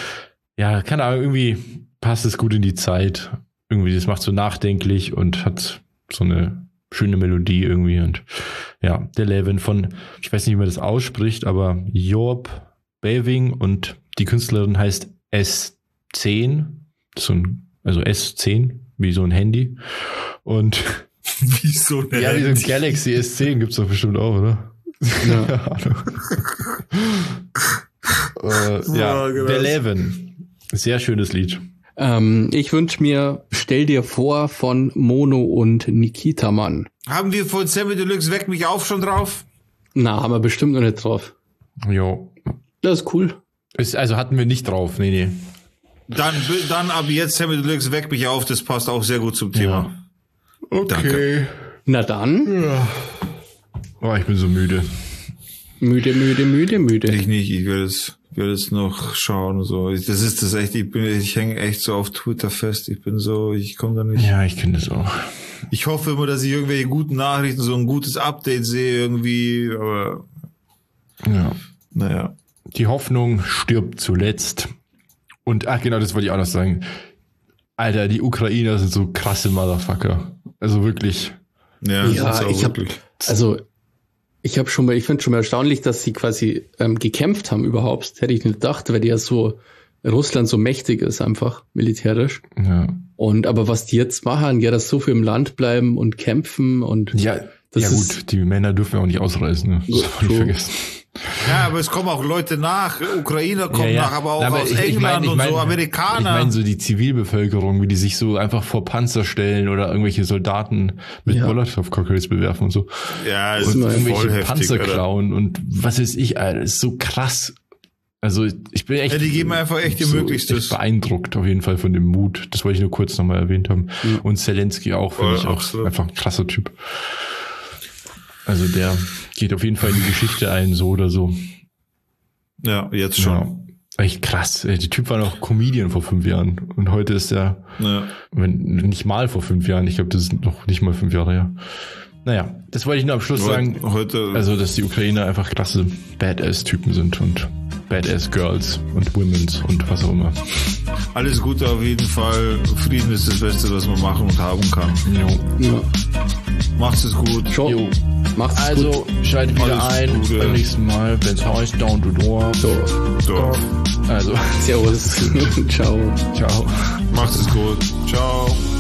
ja, keine Ahnung, irgendwie passt es gut in die Zeit. Irgendwie, das macht so nachdenklich und hat so eine schöne Melodie irgendwie. Und ja, The Leven von, ich weiß nicht, wie man das ausspricht, aber Job Beving und die Künstlerin heißt S10, also S10, wie so ein Handy. Und wie so ein ja, wie so ein Galaxy S10 gibt's doch bestimmt auch, oder? Ja. Ja, The Leven. Sehr schönes Lied. Ich wünsche mir Stell dir vor von Mono und Nikita Mann. Haben wir von Sammy Deluxe Weck mich auf schon drauf? Na, haben wir bestimmt noch nicht drauf. Jo. Das ist cool. Also hatten wir nicht drauf, nee. Dann ab jetzt Sammy Deluxe Weck mich auf, das passt auch sehr gut zum Thema. Ja. Okay. Danke. Na dann. Ja. Oh, ich bin so müde. Müde. Ich nicht, ich werde es noch schauen. So. Das ist das echt, ich hänge echt so auf Twitter fest. Ich komme da nicht. Ja, ich kenne das auch. Ich hoffe immer, dass ich irgendwelche guten Nachrichten, so ein gutes Update sehe irgendwie, aber ja. Naja. Die Hoffnung stirbt zuletzt. Und, genau, das wollte ich auch noch sagen. Alter, die Ukrainer sind so krasse Motherfucker. Also wirklich. Ja, ich finde schon mal erstaunlich, dass sie quasi gekämpft haben überhaupt. Hätte ich nicht gedacht, weil die ja so, Russland so mächtig ist einfach, militärisch. Ja. Aber was die jetzt machen, ja, dass so viel im Land bleiben und kämpfen und. Ja, das gut, die Männer dürfen ja auch nicht ausreisen, ne? Das darf man nicht vergessen. Ja, aber es kommen auch Leute nach, Ukrainer kommen nach, aber auch aus England und so, Amerikaner. Ich meine so die Zivilbevölkerung, wie die sich so einfach vor Panzer stellen oder irgendwelche Soldaten mit Molotow-Cocktails bewerfen und so. Ja, und irgendwelche Panzer klauen und was weiß ich, Alter, ist so krass. Also ich bin echt... Ja, die geben einfach echt ihr Möglichstes. Echt beeindruckt auf jeden Fall von dem Mut. Das wollte ich nur kurz nochmal erwähnt haben. Mhm. Und Zelensky auch, finde ich auch so. Einfach ein krasser Typ. Also der geht auf jeden Fall in die Geschichte ein, so oder so. Ja, jetzt schon. Ja. Echt krass. Der Typ war noch Comedian vor 5 Jahren. Und heute ist er, wenn nicht mal vor 5 Jahren, ich glaube, das ist noch nicht mal 5 Jahre her. Naja, das wollte ich nur am Schluss sagen. Also, dass die Ukrainer einfach klasse Badass-Typen sind und Badass-Girls und Womens und was auch immer. Alles Gute auf jeden Fall. Frieden ist das Beste, was man machen und haben kann. Jo. Ja. Macht's es gut. Jo. Macht's also, gut. Schaltet wieder ein beim nächsten Mal, wenn's heißt Down to Door. Door. Also, Servus. Ciao. Ciao. Macht's es gut. Ciao.